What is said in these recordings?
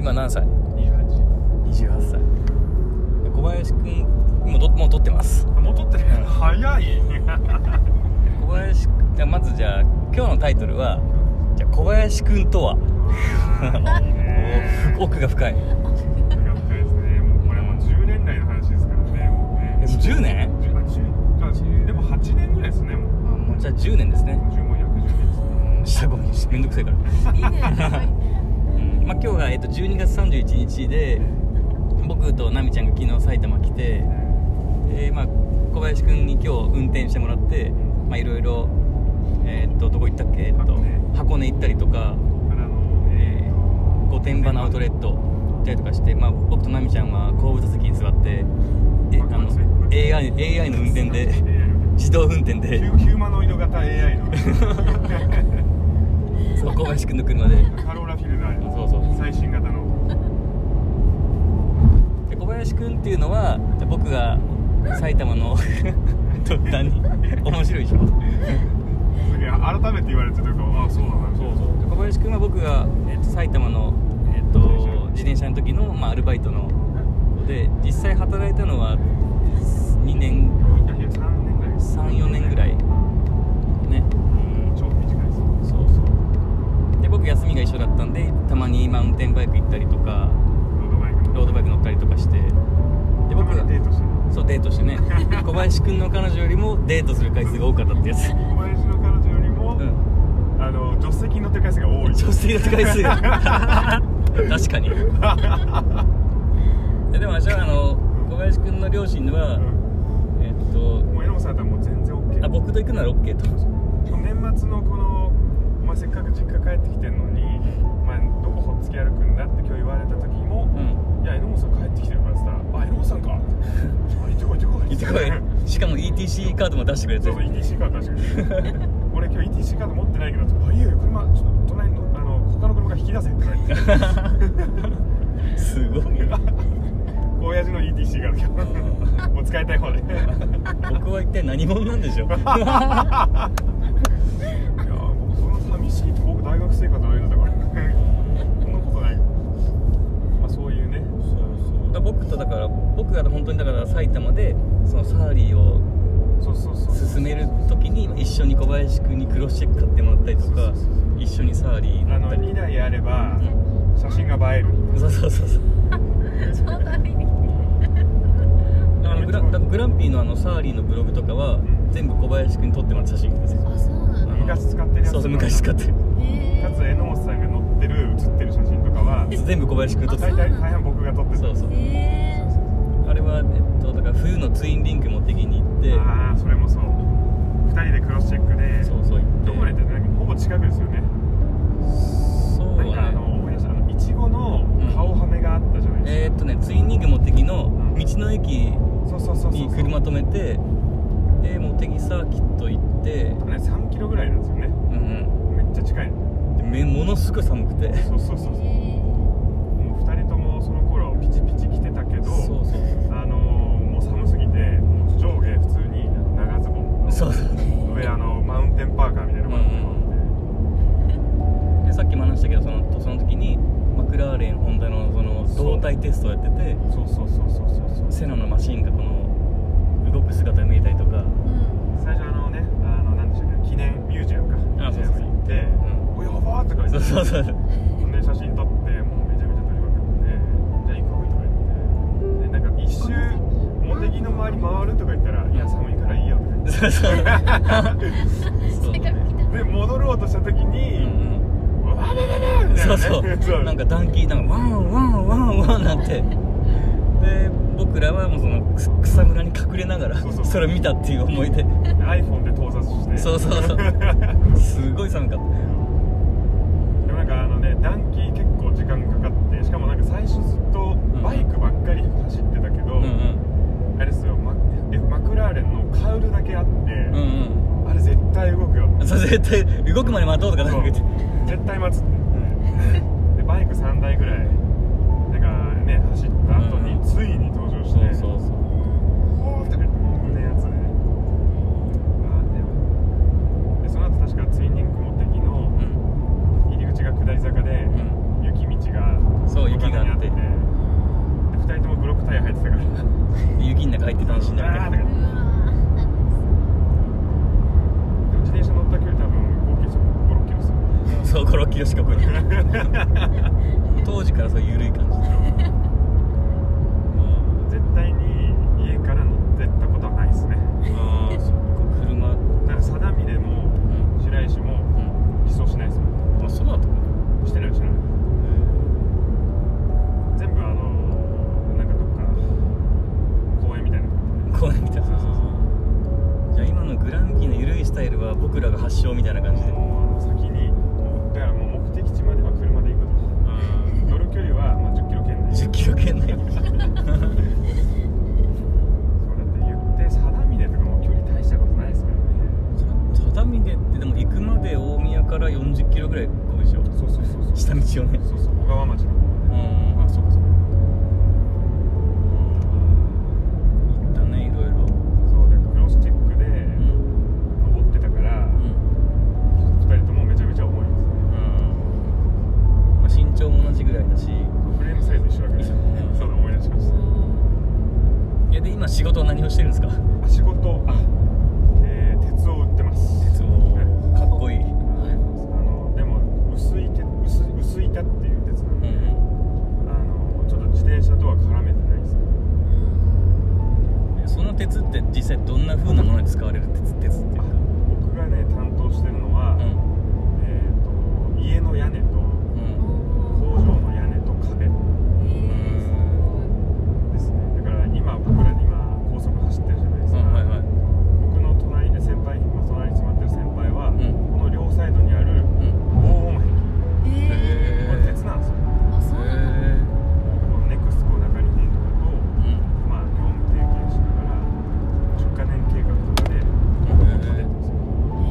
今何歳？28歳。小林くんもう撮ってます。 もう撮ってる。早い。 小林、じゃあまずじゃあ今日のタイトルはじゃあ小林くんとは。 いいね。 奥が深い。 奥が深いですね。もうこれもう10年来の話ですからね。もうね。 10年？ でも8年ぐらいですね。 もうじゃあ10年ですね。 もう約10年ですね。 下ごめんめんどくさいから。いいね。まあ今日が12月31日で、僕と奈美ちゃんが昨日埼玉来て、まあ小林くんに今日運転してもらって、まあいろいろどこ行ったっけ？箱根行ったりとか、御殿場のアウトレット行ったりとかして、まあ僕と奈美ちゃんは後部座席に座って、AI の運転で自動運転でヒューマノイド型 AI のそう小林くんの車でカローラフィルダー、 そう最新型ので小林くんっていうのは僕が埼玉の何面白いでしょ。 改めて言われてるとあそうだな。 そう小林くんは僕が、埼玉の、自転車の時の、まあ、アルバイトの子で、実際働いたのは2年3、4年ぐらいね。 超短いです。 そうで僕休みが一緒だったんで、たまにマウンテンバイク行ったりとかロードバイク乗ったりとかして、で僕がデートしてる。 そうデートしてね小林くんの彼女よりもデートする回数が多かったってやつ。 小林の彼女よりも、助手席に乗ってる回数が多い。 助手席に乗ってる回数が確かにでも私は小林くんの両親は、 もう榎本さんだったらもう全然 OK。 僕と行くなら OK と。 年末のこのお前せっかく実家帰ってきてんのに、お前どこほっつき歩くんだって今日言われた時も、いや榎本さん帰ってきてるからって言ったら、あ榎本さんか行ってこい行ってこいしかも ETC カードも出してくれて。 そう ETC カード出してくれて俺今日 ETC カード持ってないけど、あいいよ車ちょっと隣の他の車が引き出せって言われてすごい親父の ETC カードもう使いたい方で僕は一体何者なんでしょう。いや僕その寂しいと僕大学生活の間だからそんなことない。まあそういうね。 そうだから僕が本当にだから埼玉でそのサーリーを進める時に一緒に小林くんにクロスチェック買ってもらったりとか、一緒にサーリー乗ったり、 2台あれば写真が映える。 そうグランピーのサーリーのブログとかは全部小林くんに撮ってもらった写真ですよ。 あ、そうなの。 昔使ってるやつ。 そう昔使ってる。 かつ榎本さんが乗ってる写ってる写真とかは全部小林くん撮ってる。 大半僕が撮ってる。 そうあれはだから冬のツインリンクも的に行って、 ああそれもそう。2人でクロスチェックで。 そう行って。 どこまで行ってなんかほぼ近くですよね。 そうね。 なんか思い出したいちごの顔はめがあったじゃないですか。 ツインリンクも的の道の駅に車止めて、で茂木サーキット行って 3キロぐらいなんですよね。めっちゃ近い。 でものすごい寒くて。 そうもう2人ともその頃ピチピチ着てたけど、もう寒すぎて上下普通に長ズボン、上マウンテンパーカーみたいなのがでさっきも話したけどその時にマクラーレンホンダのその動体テストをやってて、セナのマシンがこの動く姿が見えたりとか、 最初何でしたっけ、記念ミュージアムか、ミュージアム行って「おやばー」って書いて、で写真撮ってもうめちゃめちゃ撮りまくって「じゃあ行こう」とか言って、でなんか一周茂木の周り回るとか言ったら「いや寒いからいいよ」とか言ってで戻ろうとした時に「わわわわ」みたいなね。 そうなんか暖気なんかワンワンワンワンなんて、で僕らはもうその草むらに隠れながらそれを見たっていう思い出。 iPhone で盗撮して。 そうすごい寒かった。 でもなんか暖気結構時間かかって、しかもなんか最初ずっとバイクばっかり走ってたけど、あれですよ、マクラーレンのカウルだけあって、あれ絶対動くよ。 そう絶対動くまで待とうとかなんか言って絶対待つってでバイク3台ぐらいなんかね走った後についに登場して、おーって胸熱でね。でその後確かツインリンク茂木の入り口が下り坂で、雪道が雪が入って楽しんだみたいな。 でも自転車乗った距離多分合計速度5、6キロですよ。 そう、5、6キロしか来ない当時からそういう緩い感じで絶対に家から乗ってったことはないですね。 ああ、そっか。車だから相模でも白石も自走しないですもん。 あ、そうだったか。 してないしてない。全部なんかどっか公園みたいなとこ公園みたいな。 そうそうそう。 じゃあ今のグランピーの緩いスタイルは僕らが発祥みたいな感じで。 もう先にだからもう目的地までは車で行くと。乗る距離はまあ10キロ圏内。 10キロ圏内そうだって言って相模でとかも距離大したことないですからね。 相模でってでも行くまで大宮から40キロぐらいこうでしょ。 そうそうそうそう。 下道をね。 そうそう小川町の方。 あ、そうかそうか。行ったね、いろいろ。 そうでクロスチェックで登ってたから、2人ともめちゃめちゃ重いんですね。 まあ、身長も同じぐらいだし、 フレームサイズ一緒だから、そうだ思い出しました。 いやで今仕事は何をしてるんですか？ 仕事鉄を売ってます。 鉄を、かっこいい。 でも薄板っていう鉄なんで、ちょっと自転車とは絡めてないですね。 その鉄って実際どんな風なものに使われる鉄っていうか。 僕がね担当してるのは、家の屋根と、工場の屋根と壁ですね。だから僕ら高速走ってるじゃないですか。僕の隣で隣に詰まってる先輩は、この両サイドにある防音壁、これ鉄なんですよ。ネクスコ中日本とかと、業務提携しながら10カ年計画とかで建ててますよ。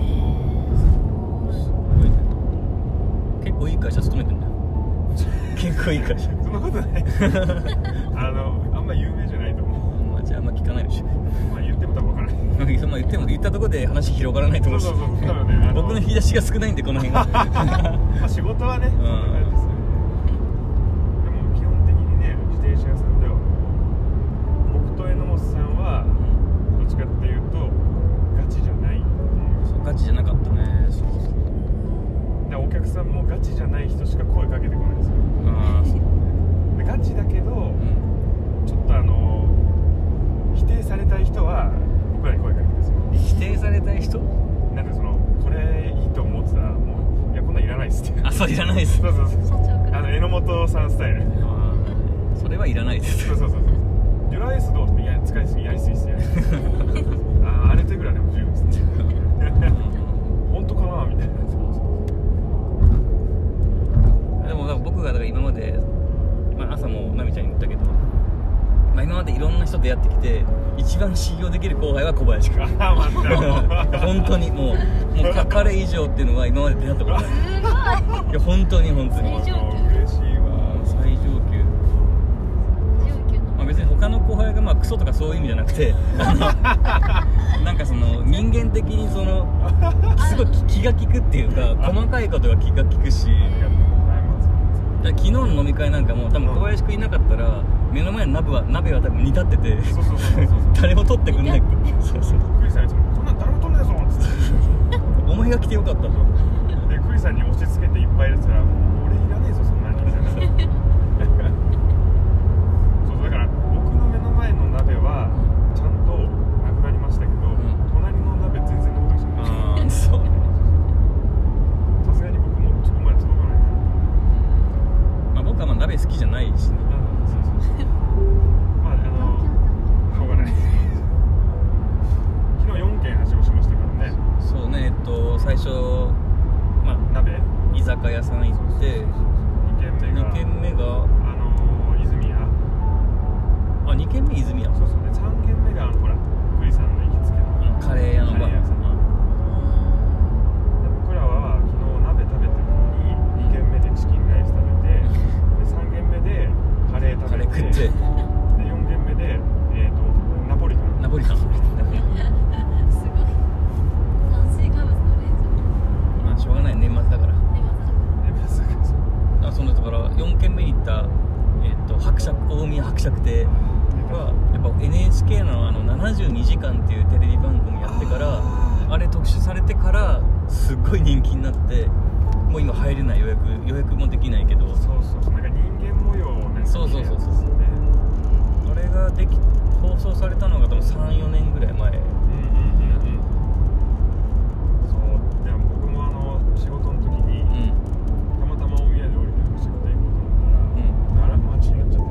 すごいね。結構いい会社勤めてんだよ。結構いい会社。 そんなことないあんま有名じゃないと思う。 じゃああんま聞かないでしょ。 言っても多分分からない言ったところで話広がらないと思うし。 そう多分ね、 僕の引き出しが少ないんでこの辺が仕事はね、そんな感じですね。でも基本的にね、自転車屋さんでは僕と榎本さんはどっちかっていうとガチじゃないっていう。 ガチじゃなかったね。 でお客さんもガチじゃない人しか声かけてこないんですよ。でガチだけど、ちょっと否定されたい人は僕らに声かけてるんですよ。 否定されたい人？ なんでこれいいと思ってたらもういやこんなんいらないっすって。 あ、そういらないっす。 そう榎本さんスタイル。 それはいらないです。 そうデュラエースどう？いや使いすぎやりすぎっすよ。あれ手ぐらいでも十分っすね。本当かなみたいな。 でも僕がだから今まで、朝も奈美ちゃんに言ったけど、今までいろんな人とやってきて一番信用できる後輩は小林君。本当にもう彼以上っていうのは今まで出会ったことない。いや本当に嬉しいわ。 最上級。別に他の後輩がクソとかそういう意味じゃなくてなんかその人間的にすごい気が利くっていうか細かいことが気が利くし、昨日の飲み会なんかも多分小林君いなかったら目の前の鍋は多分煮立ってて誰も取ってくんない。 クリさんいつもこんなん誰も取んないぞっつってお前が来てよかったと。 でクリさんに押し付けていっぱい入れてたら俺いらねえぞそんなにみたいな。そうだから僕の目の前の鍋はちゃんとなくなりましたけど、隣の鍋全然残ってましたね。さすがに僕もそこまで届かない。 僕は鍋好きじゃないしね。 しょうがない。昨日4軒はしごしましたからね。 そうね、最初鍋居酒屋さん行って2軒目が泉屋。 2軒目泉屋。 そうで3軒目がほらクリさんの行きつけのカレー屋のカレー屋さん。僕らは昨日鍋食べてるのに2軒目でチキンライス食べて、3軒目でカレー食べて、で4軒目でナポリタン。 すごい炭水化物の連続。 しょうがない、年末だから。だから4軒目に行った大宮伯爵亭はやっぱ NSC NHK の72時間っていうテレビ番組やってからあれ特集されてからすっごい人気になって、もう今入れない、予約もできないけど、 そうなんか人間模様をね、 そうあれが放送されたのが多分 3,4 年ぐらい前。 そうでも僕も仕事の時に、たまたま大宮で降りて仕事行こうと思ったら、街になっちゃってて、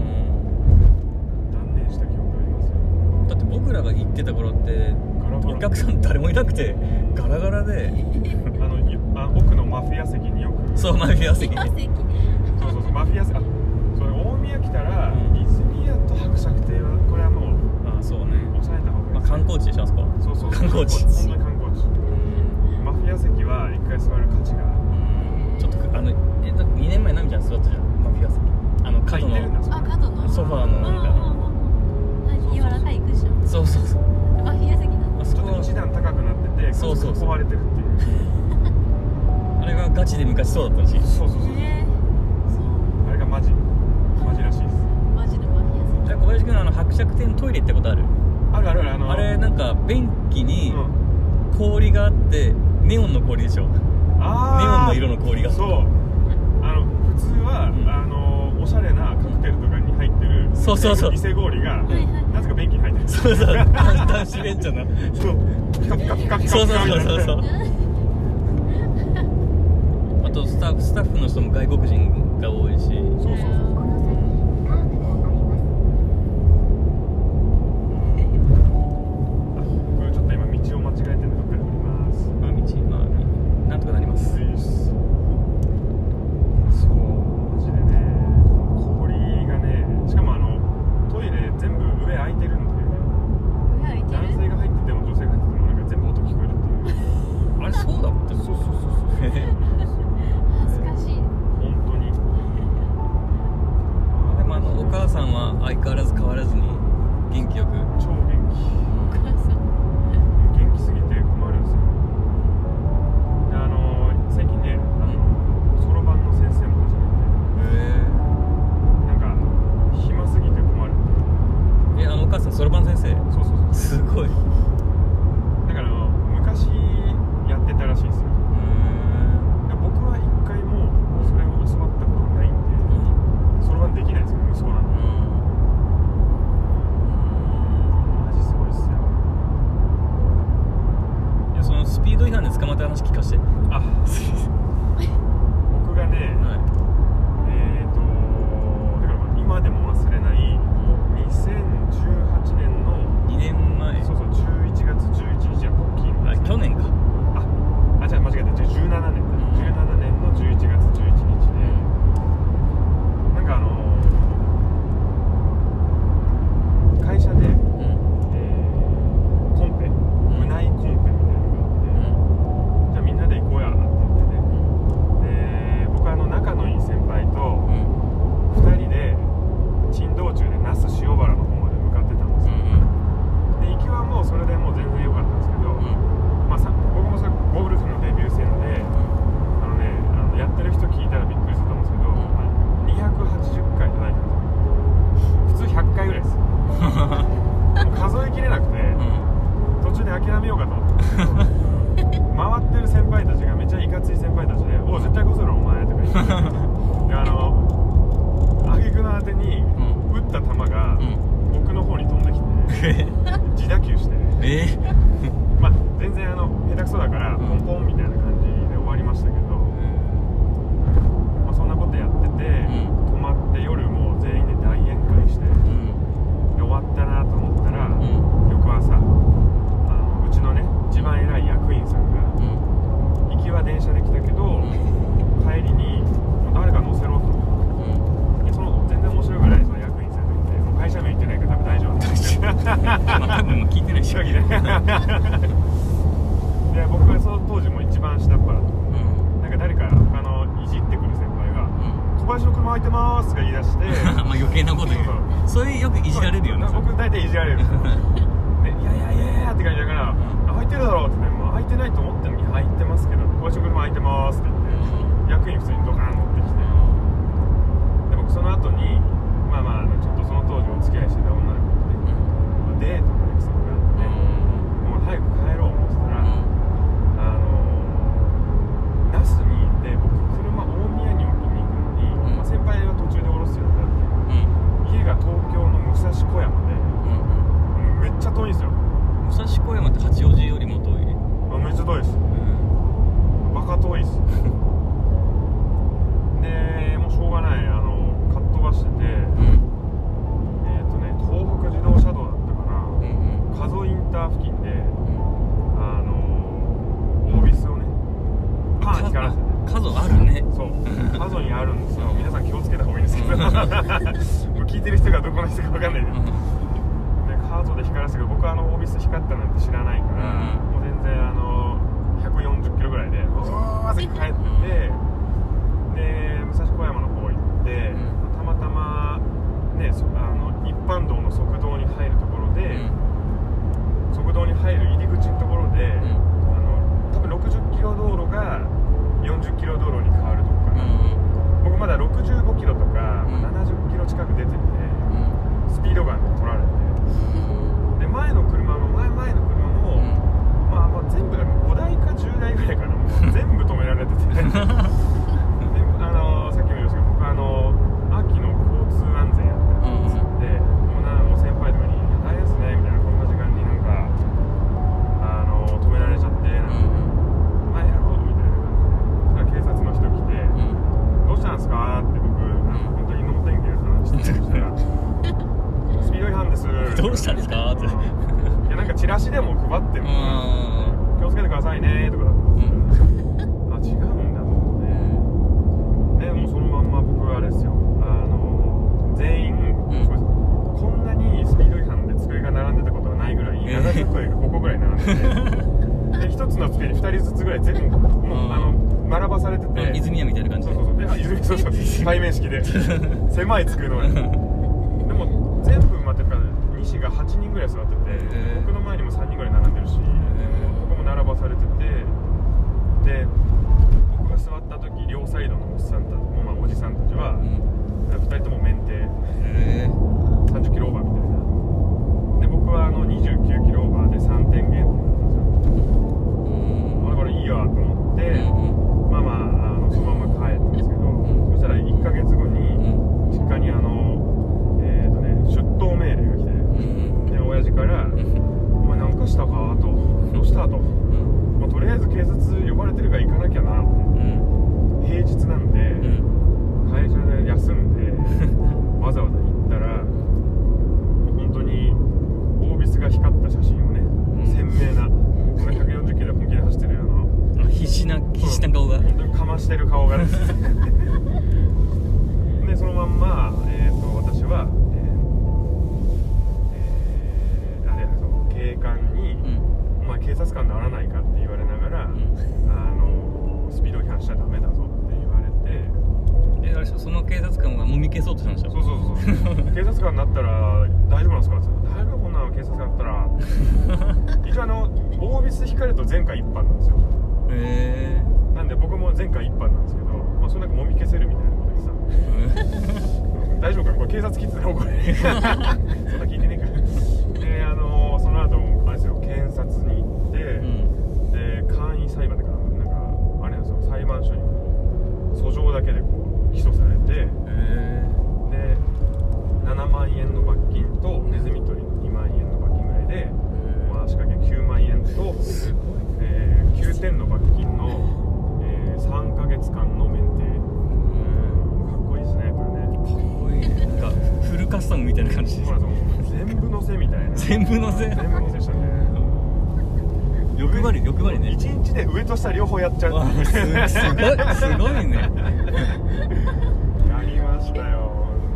断念した記憶がありますよ。 だって僕らが行ってた頃ってお客さん誰もいなくてガラガラで奥のマフィア席によく、 そうマフィア席そうマフィア席、それ大宮来たら、ディズニーアと伯爵邸はこれはもうそうね、 抑えた方がいい、 観光地でしょあそこ。 そう観光地、 本当に観光地。マフィア席は一回座る価値が、 ちょっとだって2年前ナミちゃん座ったじゃん、マフィア席、角の角のソファーのなんか柔らかいクッション、 そうマフィア席だ。 あそこはちょっと一段高くなってて、 そう壊れてるっていう。 あれがガチで昔そうだったらしい。 そうあれがマジらしいです。 マジのマフィア席。 小林君伯爵邸のトイレ行ったことある？ あるあれなんか便器に氷があってネオンの氷でしょ。ネオンの色の氷が。 そう普通は、おしゃれなカクテルとかに入ってるそう偽氷がなぜか便器に入ってる。 そう男子便所のピカピカピカピカ。 そうあとスタッフの人も外国人が多いし、 そう僕ちょっと今道を間違えてるのどっかで降ります。 なんとかなります。 そうマジでね、氷がね、しかもトイレ全部上開いてるんで、男性が入ってても女性が入っててもなんか全部音聞こえるっていう。 あれそうだった？ そう恥ずかしい。 本当に。 でもお母さんは相変わらず変わらずに元気よく。 超元気。元気すぎて困るんですよ。で最近ね、そろばんの先生も始めて、なんか暇すぎて困るっていう。 お母さんそろばん先生？ そうすごい。 だから昔やってたらしいんですよ。僕は一回もそれを教わったことがないんで、そろばんできないんですけど、息子なんで。マジすごいっすよ。 いや、そのスピード違反で捕まった話聞かせて。 僕がね、だから今でも忘れない2018年の 2年前。 そう11月11日はポッキーのやつ、ね、 去年か。 じゃあ間違えた、17年だ、17年の11月11日で、なんか会社で、コンペ、部内コンペみたいなのがあって、じゃあみんなで行こうやって言ってね、僕は仲のいい先輩と2人で珍道中で那須塩原の方まで向かってたんですよ。で行きはもうそれでもう全然良かったんですけど、僕もゴルフのデビュー戦で、やってる人聞いたらびっくりすると思うんですけど、280回叩いてるんですよ。普通100回ぐらいです。もう数えきれなくて、途中で諦めようかと思って回ってる先輩たちがめっちゃいかつい先輩たちで「おう絶対こそろお前」とか言って挙句の果てに打った球が僕の方に飛んできて自打球して、全然下手くそだからポンポンみたいな感じで終わりましたけど、そんなことやってて、泊まって夜もう全員で大宴会して、で終わったなと思ったら、翌朝うちのね一番偉い役員さんが、行きは電車で来たけど、帰りに誰か乗せろと、その全然面白くないその役員さんがいて、もう会社名言ってないから多分大丈夫なんですけど多分もう聞いてないしで僕はその当時も一番下っ端だと、なんか誰か他のいじってくる先輩が「小林の車空いてます」とか言い出して余計なこと言う。そういうよくいじられるよね。 僕大体いじられるで「いや」って感じだから「空いてるだろ」って言って「空いてないと思ってんのに空いてますけど小林の車空いてます」って言って、役員普通にドカーン乗ってきて、で僕その後にちょっとその当時お付き合いしてた女の子とね遠いんですよ。 武蔵小山って八王子よりも遠い。 めっちゃ遠いです。バカ遠いです。でもうしょうがない、かっ飛ばしてて、東北自動車道だったかな、加須インター付近で、オービスをねパン光らせて、 加須あるね。 そう加須にあるんですよ。皆さん気をつけた方がいいんですけど聞いてる人がどこの人か分かんないで、加須で光らせて、僕はオービス光ったなんて知らないから、もう全然140キロぐらいでうわーって帰ってて、で武蔵小山の方行って、たまたまね一般道の側道に入るところで、側道に入る入り口のところで、多分60キロ道路が40キロ道路に変わるとこから、僕まだ65キロとか、70キロ近く出てて、スピードガンで取られて、で前の車もまあ全部でも5台か10台ぐらいかな、もう全部止められててでさっきも言いましたけど、僕秋の交通安全やってるんですよ。でもう先輩とかに「大変ですね」みたいな、こんな時間になんか止められちゃってなんて「まあやろう」みたいな感じで、そしたら警察の人来て「どうしたんですか?」って僕本当に脳天気な話してたら「スピード違反です」 どうしたんですかって、いやなんかチラシでも配ってるの気をつけてくださいねとかだったんですけど、あ違うんだと思って、でもうそのまんま僕はあれですよ、全員、こんなにスピード違反で机が並んでたことはないぐらい、長机が5個ぐらい並んでてで1つの机に2人ずつぐらい全部もう並ばされてて、 泉谷みたいな感じで、 そう対面式で狭い机の上でも全部埋まってるから、西が8人ぐらい座ってて、僕の前にも3人ぐらい並んでるし、僕も並ばされてて、で僕が座った時両サイドのおっさんたち、おじさんたちは、2人とも免停、30キロオーバーみたいな。で僕は29キロオーバーで3点減点なんですよ。だからいいやと思って、そのまま帰ったんですけど、そしたら1ヶ月後に実家に出頭命令が来て、で親父から「お前なんかしたか?」と「どうした?」と「とりあえず警察呼ばれてるから行かなきゃな」って、平日なんで会社で休んでわざわざ行ったら、本当にオービスが光った写真をね、鮮明な僕が140キロで本気で走ってる必死な顔が、 本当にかましてる顔がですでそのまんま、私は警官に、お前警察官にならないかって言われながら、スピード違反しちゃダメだぞって言われて、 あれその警察官がもみ消そうとしたんでしょ。 そう警察官になったら大丈夫なんですかって、大丈夫こんなの警察官だったら一応オービス光ると前科一犯なんですよ。なんで僕も前科一犯なんですけど、それなんかもみ消せるみたいなことでさ大丈夫かなこれ、警察来てたら怒れそんな聞いてねえからでその後あれですよ、検察に行って、で簡易裁判だからなんかあれなんですよ、裁判所に訴状だけで起訴されて、で7万円の罰金とネズミ捕りの2万円の罰金ぐらいで、足掛け9万円と、9点の罰金の、3ヶ月間の免停。かっこいいですねこれね。 かっこいいね。なんかフルカスタムみたいな感じ。 全部乗せみたいな。 全部乗せしたね。欲張りね。 1日で上と下両方やっちゃう。 すごいね。 やりましたよ。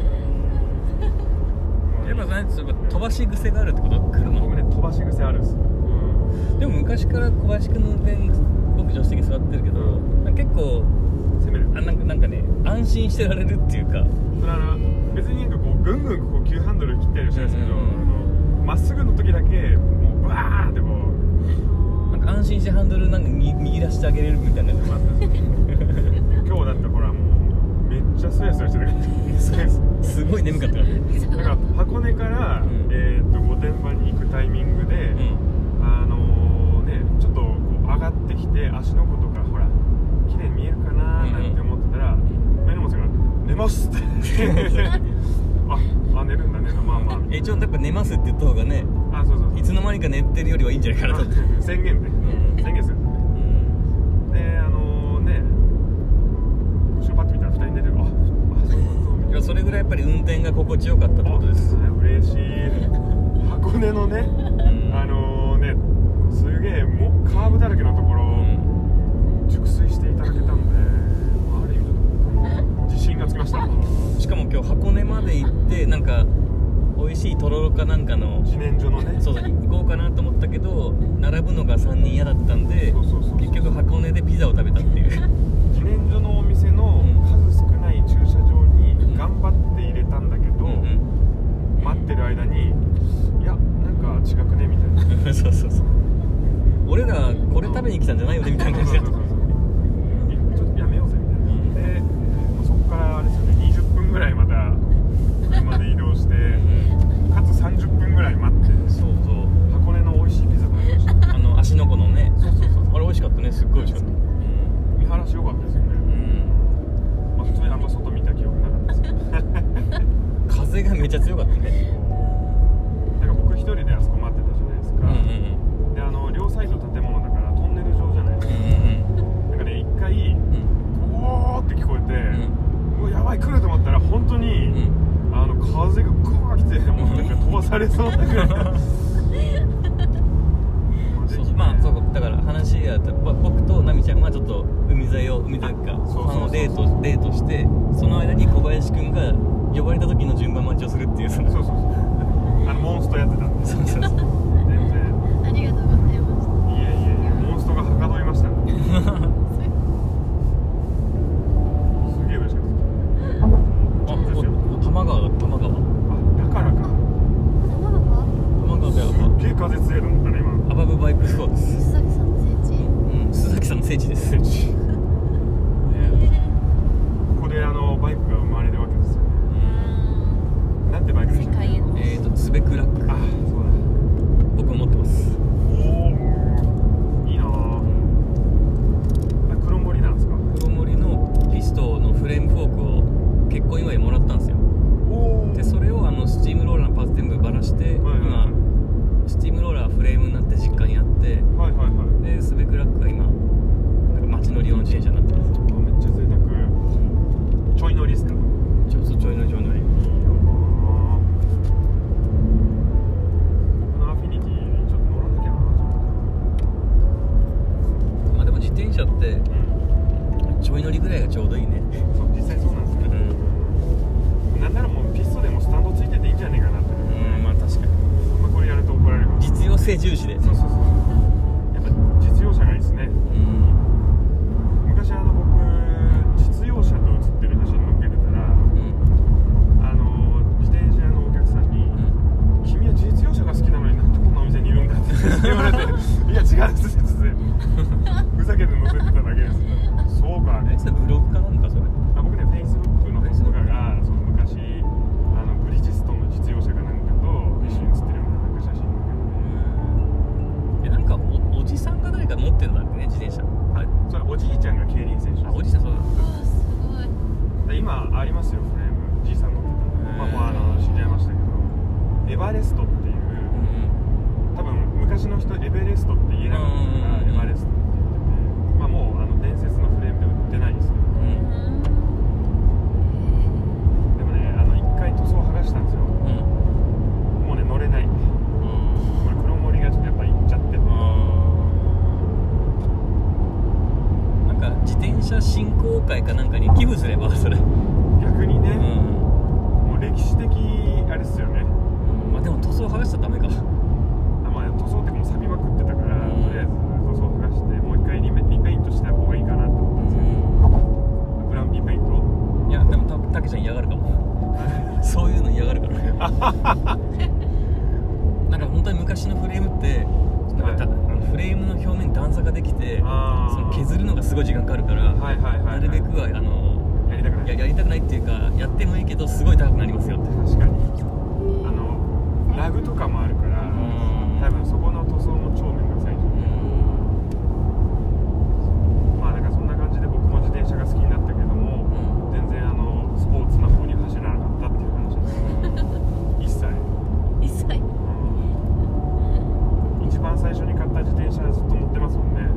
やっぱ飛ばし癖があるってこと？車。 僕ね、飛ばし癖あるんですよ。 でも昔から小林君の運転、僕助手席座ってるけど、結構攻める。 なんかね、安心してられるっていうか。 それ別になんかぐんぐん急ハンドル切ったりはしないですけど、まっすぐの時だけもうバーってなんか安心してハンドルなんか握らしてあげれるみたいなのもあったんですよ。 今日だってほらもうめっちゃスヤスヤしてるすごい眠かったから。 なんか箱根から、御殿場に行くタイミングで、ちょっと上がってきて足の子とかほら綺麗に見えるかなーなんて思ってたら、目の持ちが寝ますってあ寝るんだね、まあ一応やっぱ寝ますって言った方がねあ、そうそうそう、 いつの間にか寝てるよりはいいんじゃないかなと宣言で、宣言する、でね、後ろパッと見たら2人寝てる、あ、そういうことみたいな。 いや、それぐらいやっぱり運転が心地よかったってことです。 嬉しい。箱根のね、ね、すげえもうカーブだらけのところを熟睡していただけたので、ある意味自信がつきました。 しかも今日箱根まで行ってなんか美味しいとろろかなんかの自然薯のね、 そう行こうかなと思ったけど並ぶのが3人嫌だったんで、結局箱根でピザを食べたっていう。 自然薯のお店の数少ない駐車場に頑張って入れたんだけど、待ってる間にいやなんか違くねみたいなそうそうそう、俺らこれ食べに来たんじゃないよねみたいな感じだった。 ちょっとやめようぜみたいな、でそこからあれですよね、20分ぐらいまた車で移動して、かつ30分ぐらい待って、 そうそう、 箱根の美味しいピザがありました。 芦ノ湖のね、 そうそうそう、 あれ美味しかったね、すっごい美味しかった。 見晴らし良かったですよね。まあ普通にあんま外見た記憶なかったですけど風がめっちゃ強かったね。 なんか僕一人であそこ待ってたじゃないですか、で両サイド建物だからトンネル状じゃないですか、なんかね一回ゴーって聞こえて、うわやばい来ると思ったら本当に、風がグワー来て、もうなんか飛ばされそうなぐらいそうそう、まあそうだから話が僕と奈美ちゃんはちょっと海沿いかデートして、その間に小林くんが呼ばれた時の順番待ちをするっていう、そうそうそう、モンストやってたんで、 そうそうそう、 ありがとうございました。 いやモンストがはかどりましたねすげえ嬉しかった。 あ、多摩川だ、多摩川。 あ、だからか。 多摩川ですっげえ風強いと思ったね今。 アバブバイクスコアです。 須崎さんの聖地。 須崎さんの聖地です。 聖地ここでバイクが生まれるわけですよね。なんてバイクでしたっけ？ ツベクラック。 あ、そうだ。 僕も持ってます。 おお、いいなぁ。黒森なんですか？ 黒森のピストのフレームフォークを結婚祝いもらったんですよ。でそれをスチームローラーのパーツ全部ばらして、今スチームローラーフレームになって実家にあって、でスベクラックが今なんか街乗り用の自転車になってます。 めっちゃ贅沢。ちょい乗りですか？ ちょい乗り。 アフィニティにちょっと乗らなきゃな。 まあでも自転車ってちょい乗りぐらいがちょうどいいね。 そう、実際そうなんですよ。なんならもうピストでもスタンドついてていいんじゃねえかなって。 まあ確かに。 これやると怒られる。 実用性重視で。 そう。やっぱ実用車がいいですね。昔僕実用車と写ってる写真載っけてたら、自転車のお客さんに、君は実用車が好きなのになんでこんなお店にいるんだって言われて、いや違うんですふざけて載せてただけです。そうかね。 それブログかなんかそれ？ 僕ね、Facebook のフォトとかがその昔ブリヂストンの実用車かなんかと一緒に写ってるようななんか写真載っけて、 なんかおじさんが誰か乗ってるんだってね、自転車。 あれそれおじいちゃんが競輪選手。 あ、おじいちゃんそうだ。 すごい。 今ありますよ、フレーム。じいさん乗ってた。もう死んじゃいましたけど、エバレストっていう、多分昔の人エベレストって言えなかったからエバレストって言ってて、まあもう伝説のフレームで売ってないんですけど、でもね、一回塗装剥がしたんですよ。もうね乗れない。これ黒森がちょっとやっぱ行っちゃってて、 なんか自転車振興会かなんかに寄付すればそれ逆にね、もう歴史的あれっすよね。 まあでも塗装剥がしちゃダメか。 まあ塗装ってもう錆びまくってたから、とりあえず塗装剥がしてもう一回リペイントした方がいいかなと思ったんですけど、グランピーペイント。 いやでもたけちゃん嫌がるかもそういうの嫌がるからなんか本当に昔のフレームってなんかフレームの表面に段差ができて、その削るのがすごい時間かかるから、なるべくはやりたくないっていうか、やってもいいけどすごい高くなりますよって。 確かにラグとかもあるから、多分そこの塗装も超めんどくさいし、まあなんかそんな感じで僕も自転車が好きになったけども、全然スポーツの方に走らなかったっていう話です。一切。 番最初に買った自転車ずっと乗ってますもんね。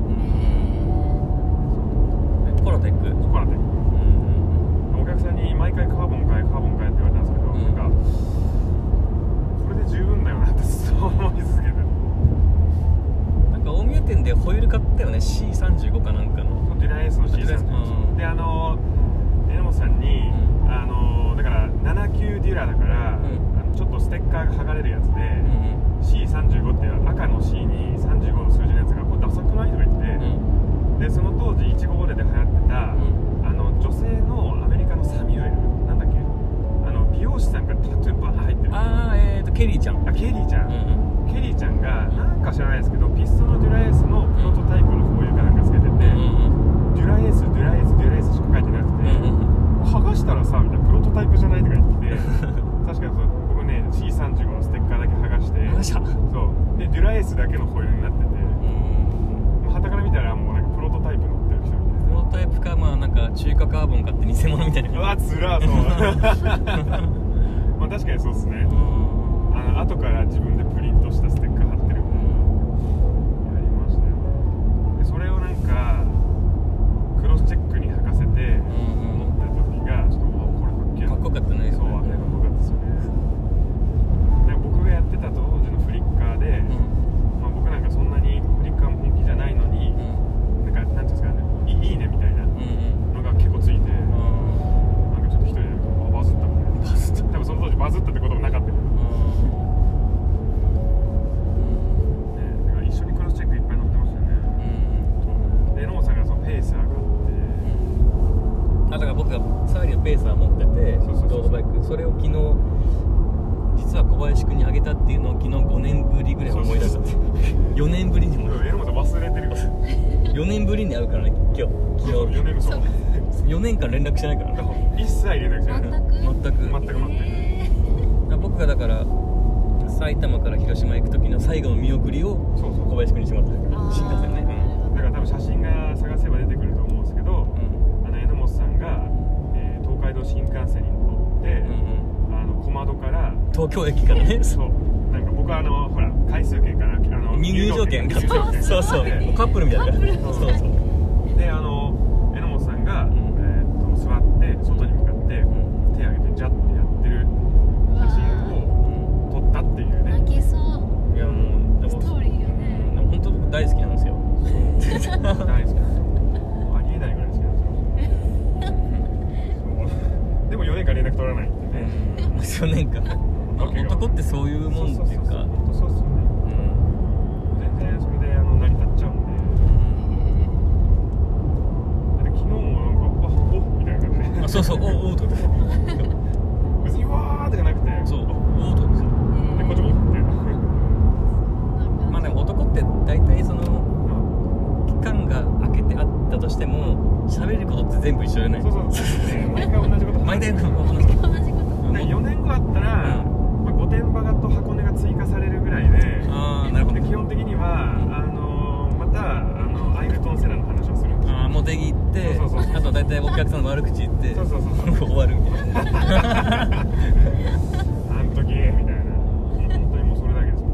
コラテック。 コラテック。お客さんに毎回カーボン買えって言われたんですけど、なんかこれで十分だよなってずっと思い続けてる。 なんか大宮店でホイール買ったよね。 C35 かなんかのデュラエースの C35 で、榎本さんに、だから79デュラだから、ちょっとステッカーが剥がれるやつで、C35 っていう赤の C に35の数字のやつがこれダサくないとか言って、でその当時いちごオレで流行ってた、女性のアメリカのサミュエルなんだっけ、美容師さんがタトゥーバー入ってる。 ケリーちゃん。 ケリーちゃん、ケリーちゃんがなんか知らないですけど、ピストのデュラエースのプロトタイプのフォーユーかなんかつけてて、デュラエースデュラエースデュラエースしか書いてなくて、剥がしたらさみたいな、プロトタイプじゃないとか言って確かに僕ね C35 のステッカーだけ剥がして、そうでデュラエースだけのホイールになってて、傍から見たらもうなんかプロトタイプ乗ってる人みたいな。 プロトタイプか、まあなんか中華カーボン買って偽物みたいな。 うわつらそうまあ確かにそうっすね。後から自分でプリントしたステッカー貼ってる、やりましたよ。でそれをなんかクロスチェックに履かせて乗ってる時がちょっとこれかっけえ、 かっこよかったね。 そう、あれかっこよかったですよね。で僕がやってた当時のフリッカーで、まあ、僕なんかそんなにフリッカーも本気じゃないのに、なんかなんていうんですかね、いいねみたいなのが結構ついて、なんかちょっと一人でバズったみたいな。多分その当時バズったってこともなかったけど、一緒にクロスチェックいっぱい乗ってましたよね。で榎本さんがそのペーサーがあって、 だから僕がサーリのペーサー持ってて、ロードバイク、それを昨日実は小林君にあげたっていうのを昨日5年ぶりぐらい思い出したって。4年ぶりにも榎本さん忘れてる 4年ぶりに会うからね、昨日 4年そう 4年間連絡してないからね。 一切連絡してない。 全く僕がだから埼玉から広島行く時の最後の見送りを小林君にしてもらった新幹線ね。 だから多分写真が探せば出てくると思うんですけど、榎本さんが、東海道新幹線に乗って、小窓から東京駅からね、 そうなんか僕はほら回数券から入場券買って、そうそうカップルみたいな。そうで榎本さんが、座って外に向かって手を挙げてジャッてやってる写真を撮ったっていうね。 泣けそう。 いやもうでもストーリーよね。 でも本当僕大好きなんですよ。 大好きなんですよ。ありえないぐらい好きなんですよ。でも4年間連絡取らないってね。 4年間男ってそういうもんっていうか、 本当そうっすよね。全然それで成り立っちゃうんで。昨日もなんかおみたいな感じで、 そうそうおとか別にわーとかなくて、 そうおとかでこっちもみたいな。 まあでも男って大体その期間が空けてあったとしても喋ることって全部一緒じゃない。 そう毎回同じこと毎回同じこと 4年後あったら、御殿場と箱根が追加されるぐらいで、 なるほど。 基本的にはまたアイルトン・セナの話をするんですよ。 茂木行って、あと大体お客さんの悪口言って終わるみたいな。 あの時みたいな、本当にもうそれだけです。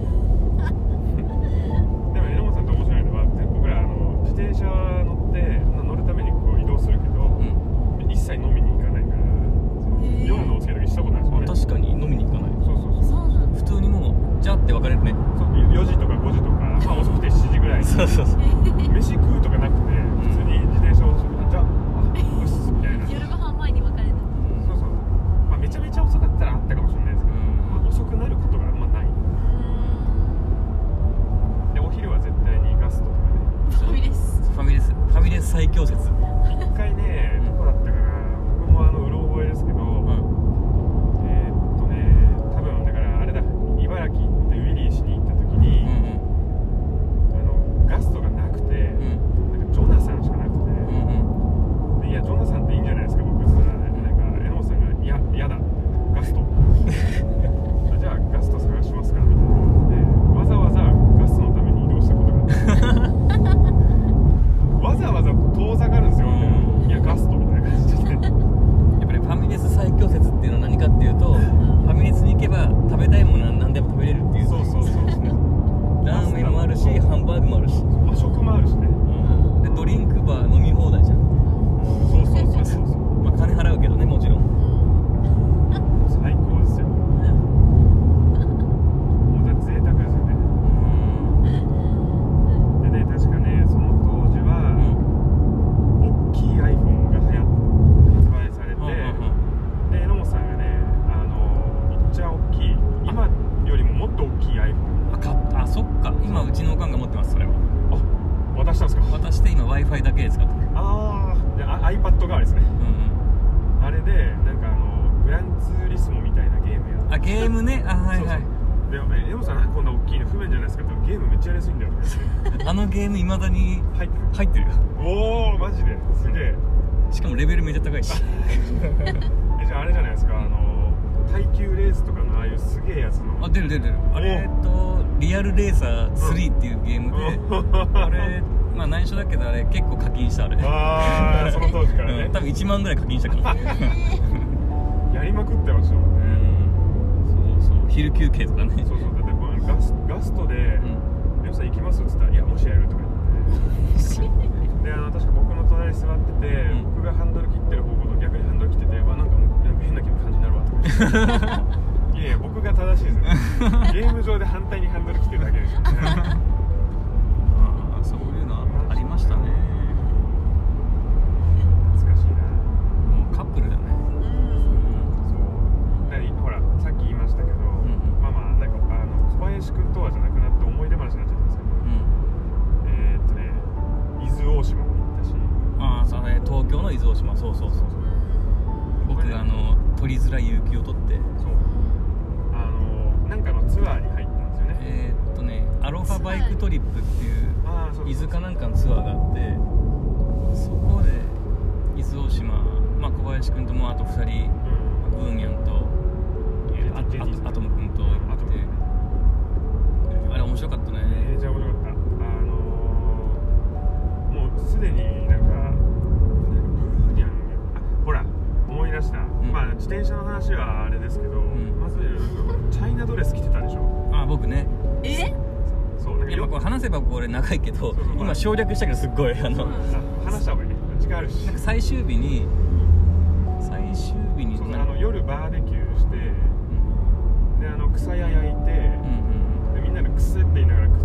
でも榎本さんと面白いのは、僕ら自転車乗るためにこう移動するけど、一切飲みに行かないから、夜のお付き合いだけしたことないですよね。 確かに飲みに行かない。 そうなん普通にもうじゃあって別れるね。 4時とか5時とか、まあ遅くて7時ぐらいにそう飯食うとかなくて、普通に自転車をじゃあよしみたいな。 夜ご飯前に別れた。 まあめちゃめちゃ遅かったらあったかもしれないですけど、まあ遅くなることがあんまない。でお昼は絶対にガストとかね。 ファミレス最強説。 一回ね、どこだったかな、僕もうろ覚えですけど、多分だからあれだ、茨城行ってウィリーしに行った時に、ガストがなくて、なんかジョナサンしかなくて、いやジョナサンっていいんじゃないですか僕って言ったら、なんか榎本さんがいやだガストじゃあガスト探しますかみたいなで、わざわざガストのために移動したことがあってわざわざ遠ざかるんですよ、いやガストるしね。 でドリンクバー飲み放題じゃん。 そうそうそうそうそう。 まあ金払うけどね、もちろん。 最高ですよ。もうだって贅沢ですよね。でね、確かね、その当時は大きい iPhone が発売されて、で榎本さんがね、めっちゃ大きい、今よりももっと大きい iPhone。 あ、そっか。今うちのおかんが持ってます、それは。 あ、渡したんですか。 渡して今 Wi-Fi だけで使ってる。 ああ、で iPad 代わりですね。あれでなんかグランツーリスモみたいなゲームやって。 あ、ゲームね。あ、はいはい。 で榎本さんなんでこんな大きいの不便じゃないですかって、ゲームめっちゃやりやすいんだよってあのゲーム未だに入ってる。 入ってるよ。 おお、マジですげえ。 しかもレベルめっちゃ高いし。 じゃああれじゃないですか、耐久レースとかのああいうすげえやつの。 あ、出る出る出る。あれリアルレーサー3っていうゲームで、あれまあ内緒だけどあれ結構課金したあれ。 ああ、その当時からね。 多分1万ぐらい課金したから。 やりまくってましたもんね。 そうそう、昼休憩とかね。 そうそう、だってガストで「よさ行きます」っつったら「いや、もしやる」とか言ってで、確か僕の隣に座ってて、僕がハンドル切ってる方向と逆にハンドル切ってて、なんか変な感じになるわとかいやいや、僕が正しいですよ。ゲーム上で反対にハンドル切ってるだけですよね。 そういうのありましたね。 懐かしいな。 もうカップルだね。 そうだからほら、さっき言いましたけど、まあまあなんか小林君とはじゃなくなって思い出話になっちゃったんですけど、伊豆大島も行ったし。 ああ、それ東京の伊豆大島。そうそうそう。僕が取りづらい有給を取って、 そうなんかのツアーに入ったんですよね。 アロハバイクトリップっていう伊豆かなんかのツアーがあって、そこで伊豆大島、まあ、小林君ともあと2人、ブーニャンとアトム君と行って、あれ面白かったね。 めっちゃ面白かった。もうすでになんかブーニャン、ほら思い出した、まあ自転車の話はあれですけど、まずチャイナドレス着てたでしょ。 あ、僕ね。 そう、なんか今これ話せばこれ長いけど、今省略したけどすっごい話した方がいいね、時間あるし。 なんか最終日にそう、夜バーベキューして、で草屋焼いて、でみんなでくせって言いながら食って、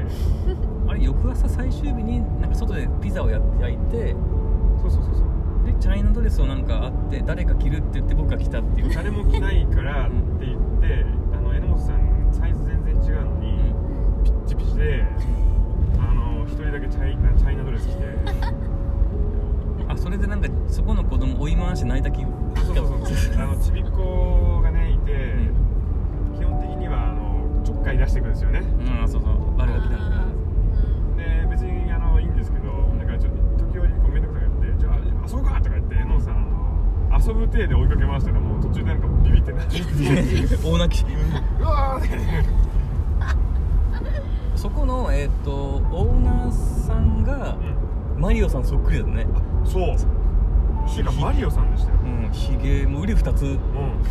あれ翌朝最終日になんか外でピザを焼いて、 そうでチャイナドレスをなんかあって誰か着るって言って僕が着たっていう。 誰も着ないからって言って榎本さんサイズ全然違うのに、ピッチピチで一人だけチャイナドレス着てあ、それでなんかそこの子供追い回して泣いた気が。 そうちびっ子がねいて、基本的にはちょっかい出してくるんですよね。 そうあれが来たんだからで別にいいんですけど、なんかちょっと時折こう面倒くさくなって、じゃあ遊ぶかとか言って榎本さん遊ぶ体で追いかけ回したら、もう途中でなんかビビってなって大泣き。 うわーってそこのオーナーさんがマリオさんそっくりだね。 そうてかマリオさんでしたよ。 ひげもう腕2つ。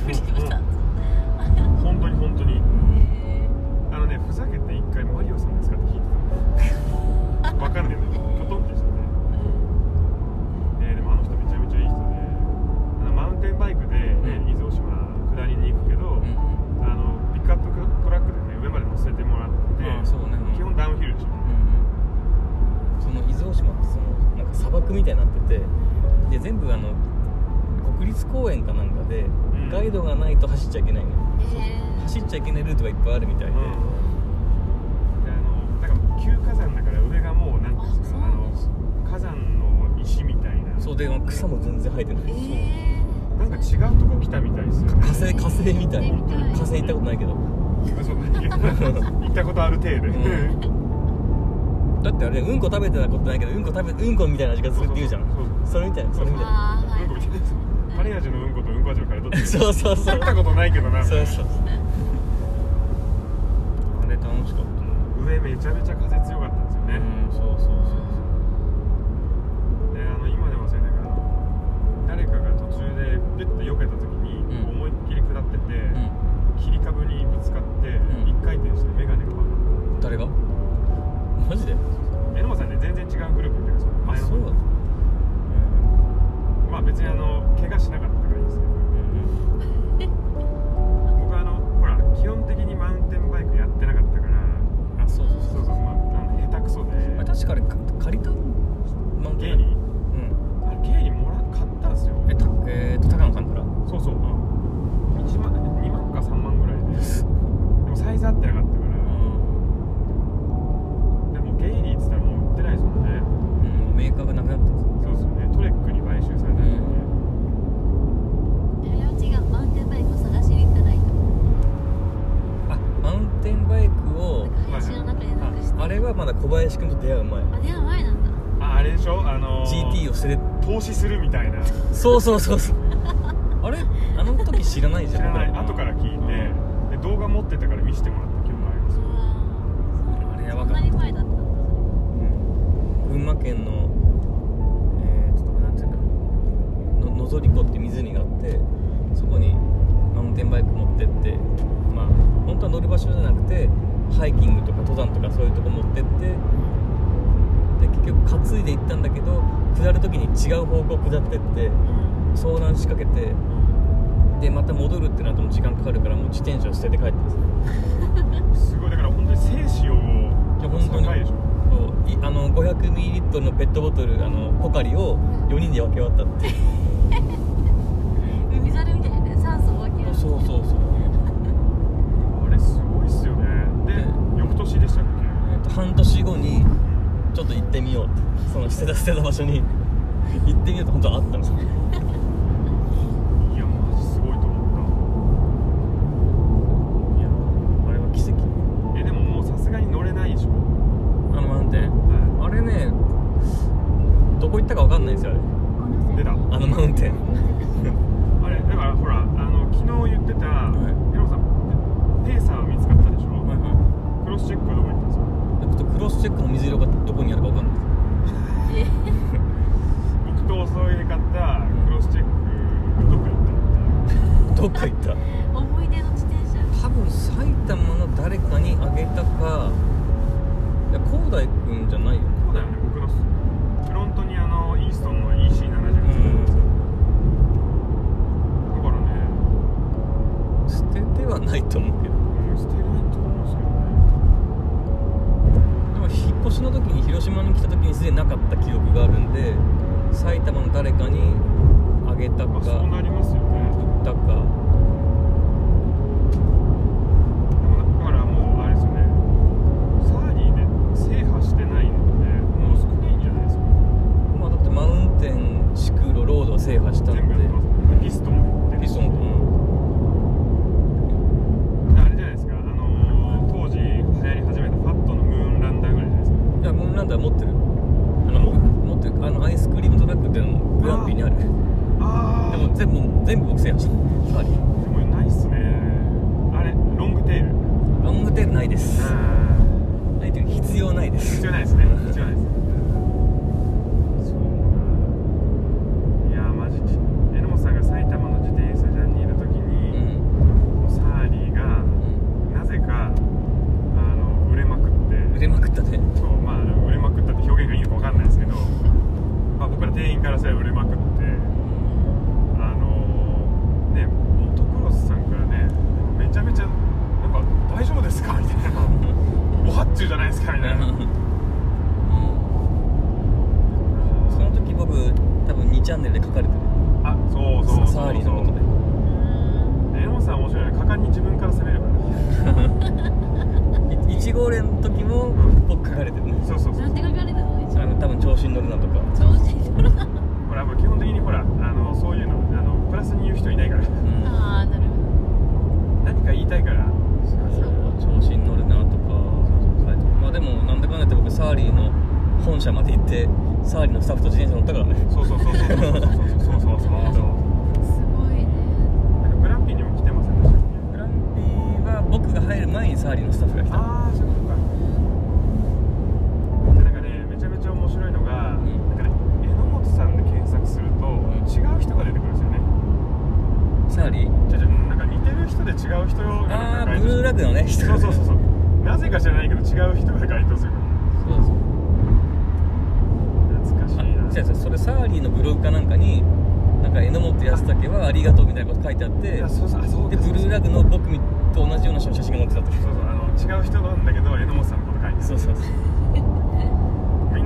本当に本当にふざけて一回マリオさんですかって聞いてた。わかんねえんだよ、キョトンってしてて、でも人めちゃめちゃいい人で、マウンテンバイクで、伊豆大島下りに行くけど、ピックアップトラックでね上まで乗せてもらって、基本ダウンヒルでしょ。 その伊豆大島ってなんか砂漠みたいになってて、で全部国立公園かなんかで、ガイドがないと走っちゃいけないの。走っちゃいけないルートがいっぱいあるみたいで、 だから旧火山だから上がもうなんていうんですか、火山の石みたいな。 そうで草も全然生えてない。 なんか違うとこ来たみたいですよね。 火星みたい。火星行ったことないけど。 そう行ったことある体で。 だってあれうんこ食べてたことないけどうんこみたいな味がするって言うじゃん。それみたいな。 うんこみたいな。カレー味のうんことうんこ味のカレーどっち？ そう食ったことないけどな。 そうあれ楽しかった。 上めちゃめちゃ風強かったんですよね。で今でもそうやけど、誰かが途中でピュッと避けた時に思いっきり下ってて、切り株にぶつかって一回転してメガネがバカった。 誰が？マジで？ 榎本さんね全然確かあれ借りたマウンテンバイク。 ゲイリー、あれゲイリー買ったんですよ。 高野さんから。 そうそう、2万か3万ぐらいででもサイズ合ってなかったから、でもゲイリーって言ったらもう売ってないですもんね。 メーカーがなくなったんですよ。 そうですよね、トレックに買収されたんで、 あれは違う、マウンテンバイクを探しに行ったないと。 マウンテンバイクを林の中でなくして。 あれはまだ小林くんと出会う前。 あ、出会う前なんだ。 あれでしょ、 GT を捨てて投資するみたいな。 そうあれあの時知らないじゃん。 知らない、後から聞いて、で動画持ってたから見せてもらった記憶あります。 あれやばそんかった。 なに前だったんだ。 群馬県のなんていうんだろう、野反湖って湖があって、そこにマウンテンバイク持ってって、まあ本当は乗る場所じゃなくてハイキングとか登山とかそういうとこ持ってって、で結局担いで行ったんだけど、下る時に違う方向下ってって遭難しかけて、でまた戻るってなるともう時間かかるから、もう自転車を捨てて帰ってます。 すごい、だから本当に生死を本当に境でしょ。 500ml のペットボトルポカリを4人で分け割ったって。 海猿みたいなね、酸素を分ける。 そうあれすごいっすよね。で、翌年でしたっけ？ 半年後にちょっと行ってみようって、その捨てた場所に行ってみようと本当はあったんですよ。 いやマジすごいと思った。 いやあれは奇跡。 でももうさすがに乗れないでしょ。 マウンテン、あれね、どこ行ったか分かんないんですよ、あれ。 出た。 マウンテンあれだからほら、昨日言ってた、ヒロさんペーサー見つかったでしょ。クロスチェックはどこ行ったんですか？ クロスチェックの水色がどこにあるか分かんないです。 僕とお揃いで買ったクロスチェックがどこ行ったどっか行った思い出の自転車。 多分埼玉の誰かにあげたか、いや広大くんじゃないよね。 そうだよね、僕のフロントにイーストンの EC70 ついてるんですよ。だからね、 捨ててはないと思うけど、 捨てないと思うんですけどね。 でも引っ越しの時に広島に来た時にすでになかった記憶があるんで、埼玉の誰かにあげたか、 そうなりますよね。 売ったか。 だからもうあれですよね、サーリーで制覇してないのでもう少ないんじゃないですか。 まあだってマウンテン、シクロ、ロードは制覇したんで、 全部やってます。ピストンも行ってるし、 ピストンと、 あれじゃないですか、当時流行り始めたファットのムーンランダーぐらいじゃないですか。 いやムーンランダー持ってる。持ってる。アイスクリームトラックっていうのもグランピーにある。 あでも全部僕制覇した。サーリー。 でもないっすね。あれロングテール。 ロングテールないです。ないというか必要ないです。 必要ないですね。必要ないです。そういやマジ榎本さんが埼玉の自転車ジャンにいる時に、もうサーリーがなぜか売れまくったね。そう、まあ売れまくったって表現がいいのか分かんないですけど、まあ僕ら店員からすれば売れまくって、ね、モトクロスさんからね、めちゃめちゃなんか大丈夫ですかみたいな、お発注じゃないですかみたいな。 その時僕多分2チャンネルで書かれてる。 あ、そうサーリーのことで。 榎本さん面白いね、果敢に自分から攻めるから 1号連の時も僕書かれてるね。 そうなんて書かれたの？ 多分調子に乗るなとか。 調子に乗るな。 ほら基本的にほらそういうのプラスに言う人いないから、 ああ、なるほど。 何か言いたいから。 調子に乗るなとか。まあでもなんだかんだ言って僕サーリーの本社まで行ってサーリーのスタッフと自転車乗ったからね。 そうすごいね。 なんかグランピーにも来てませんでしたっけ？ グランピーは僕が入る前にサーリーのスタッフが来た。 ああ、そういうことか。なんかね、めちゃめちゃ面白いのが、なんかね、榎本さんで検索すると、違う人が出てくるんですよね。 サーリー？ なんか似てる人で違う人がブルーラグのね人が。 そう。なぜか知らないけど違う人が該当するから。 そう。 懐かしいな。 違う、それサーリーのブログかなんかになんか榎本康武はありがとうみたいなこと書いてあって、でブルーラグの僕と同じような写真が載ってたって。 違う人なんだけど榎本さんのこと書いてある。 そう。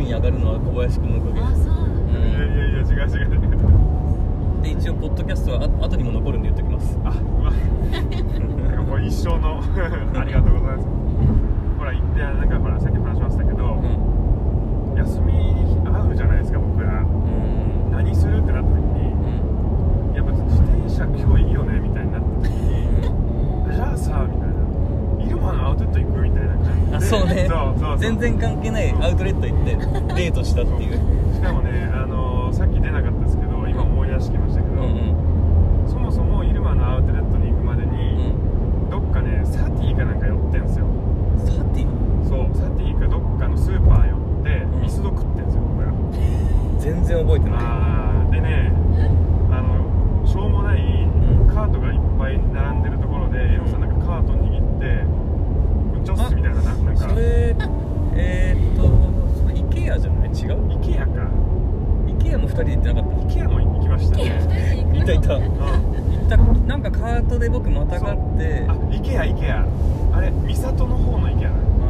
位に上がるのは小林くんのおかげ。 あ、そうなの。 いや違うで一応ポッドキャストは後にも残るんで言っときます。 あ、うわなんかもう一生のありがとうございます。ほら、いやなんかほらさっき話しましたけど、休み合うじゃないですか僕ら。何するってなった時に、いや別に自転車今日いいよねみたいになった時に、じゃあさみたいな、入間のアウトレット行くみたいな感じで。 あ、そうね。 そう全然関係ないアウトレット行ってデートしたっていう。 しかもね、さっき出なかったですけど今思い出してきましたけど、そもそも入間のアウトレットに行くまでに、どっかねサティかなんか寄ってんすよ。 サティ？ そう、サティかどっかのスーパー寄ってミスド食ってんすよ僕ら。 全然覚えてない。 でね、しょうもないカートがいっぱい並んでるところでエロさんなんかカート握ってちょっすみたいな、なんかそれそれIKEAじゃない？違う？ IKEA か。 IKEA も2人で行ってなかった？ IKEA も行きましたね。 いたいた。 うん行ったなんかカートで僕またがって、 あ、IKEA あれ三郷の方の IKEA だ。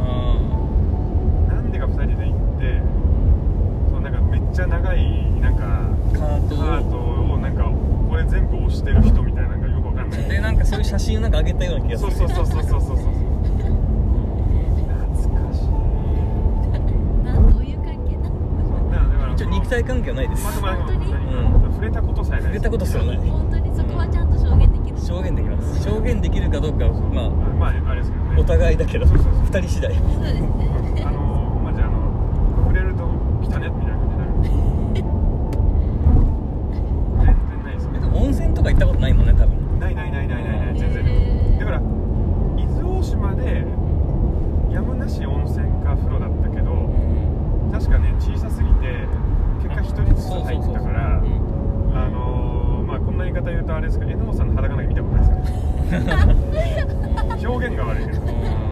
なんでか2人で行って、そうなんかめっちゃ長いなんかカートをなんかこれ全部押してる人みたいなのがよくわかんない。 でなんかそういう写真をなんか上げたような気がする。 そう懐かしい。 なんどういう関係なの？ 一応肉体関係はないです。 本当に、 触触れたことさえない。 触れたことすらない。 本当にそこはちゃんと証言できる。 証言できます。証言できるかどうかはまああれですけどね。 お互いだけど、 そう 2人次第。 そうですね。 マジ触れると来たねみたいな感じになる。全然ないですね。 でも温泉とか行ったことないもんね、多分。 ない全然。だから伊豆大島でやむなし温泉か風呂だったけど、確かね小さすぎて結果1人ずつ入ったから、まあこんな言い方言うとあれですけど、榎本さんの裸なんか見たことないですよね。表現が悪いけど。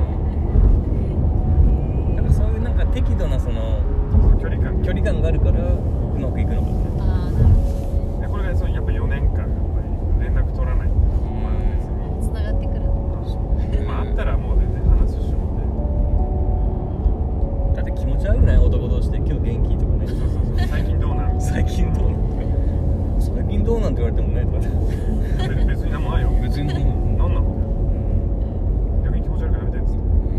だからそういうなんか適度なその距離感があるからうまくいくのかもね。 ああ、なるほでこれがやっぱ4年間やっぱり連絡取らないと思うんですよ。 ど。繋がってくる。 まああったらもう全然話すっしょだって気持ち悪くない？男同士で今日元気とかね。 そう最近どうなん最近どうなんて言われてもねとかね。 別に何もないよ。 別に何なの？逆に気持ち悪くやめてっつって。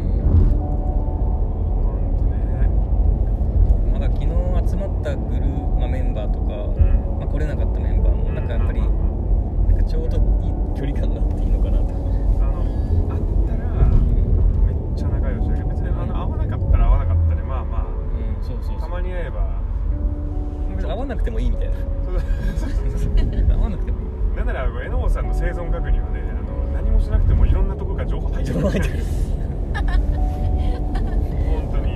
まだ昨日集まったメンバーとか、来れなかったメンバーもなんかやっぱりなんかちょうどいい距離感があっていいのかなと。 あったらめっちゃ仲良しだけど、別に会わなかったら会わなかったでまあそうたまに会えば会わなくてもいいみたいな。会わなくてもいい。 なんなら榎本さんの生存確認はね、何もしなくてもいろんなところから情報入ってくる。本当に。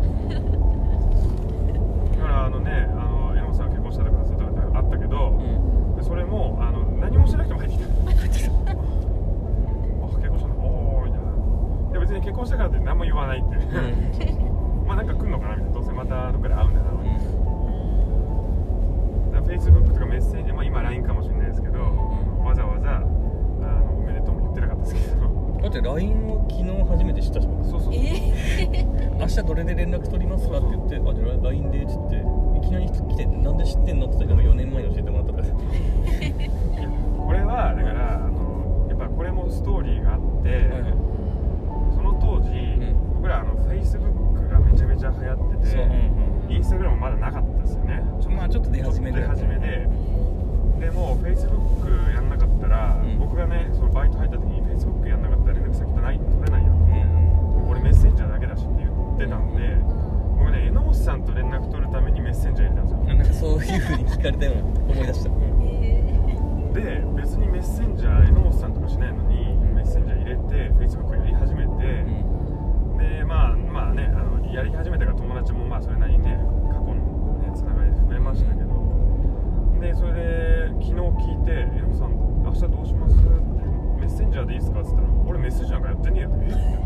だから榎本さんが結婚したとかそういうとこあったけど、それも何もしなくても入ってきた。結婚したの？おーみたいな。いや別に結婚したからって何も言わないって。まあなんか来んのかなみたいな。どうせまたどっかで会うんだな。Facebook とかメッセージ、まあ今 LINE かもしれないですけど、わざわざおめでとうも言ってなかったですけど。 だって LINE を昨日初めて知ったしもん。 そう明日どれで連絡取りますかって言って、じゃあ LINE でっつっていきなり来て、なんで知ってんのって言ったら4年前に教えてもらったから。いやこれはだからやっぱこれもストーリーがあって、その当時、僕らFacebook がめちゃめちゃ流行ってて、Instagram もまだなかったですよね。 ちょっと出始めで。 でも Facebook やんなかったら、僕がねそのバイト入った時に Facebook やんなかったら連絡先取れないよ、俺メッセンジャーだけだしって言ってたんで、僕ね榎本さんと連絡取るためにメッセンジャー入れたんですよ。 なんかそういう風に聞かれたような思い出した。 で別にメッセンジャー榎本さんとかしないのにメッセンジャー入れて Facebook やり始めて、でまあねやり始めてから友達もまあそれなりにね過去のねつながりで増えましたけど、でそれで昨日聞いて榎本さん明日どうしますってメッセンジャーでいいですかって言ったら、俺メッセージなんかやってねえよって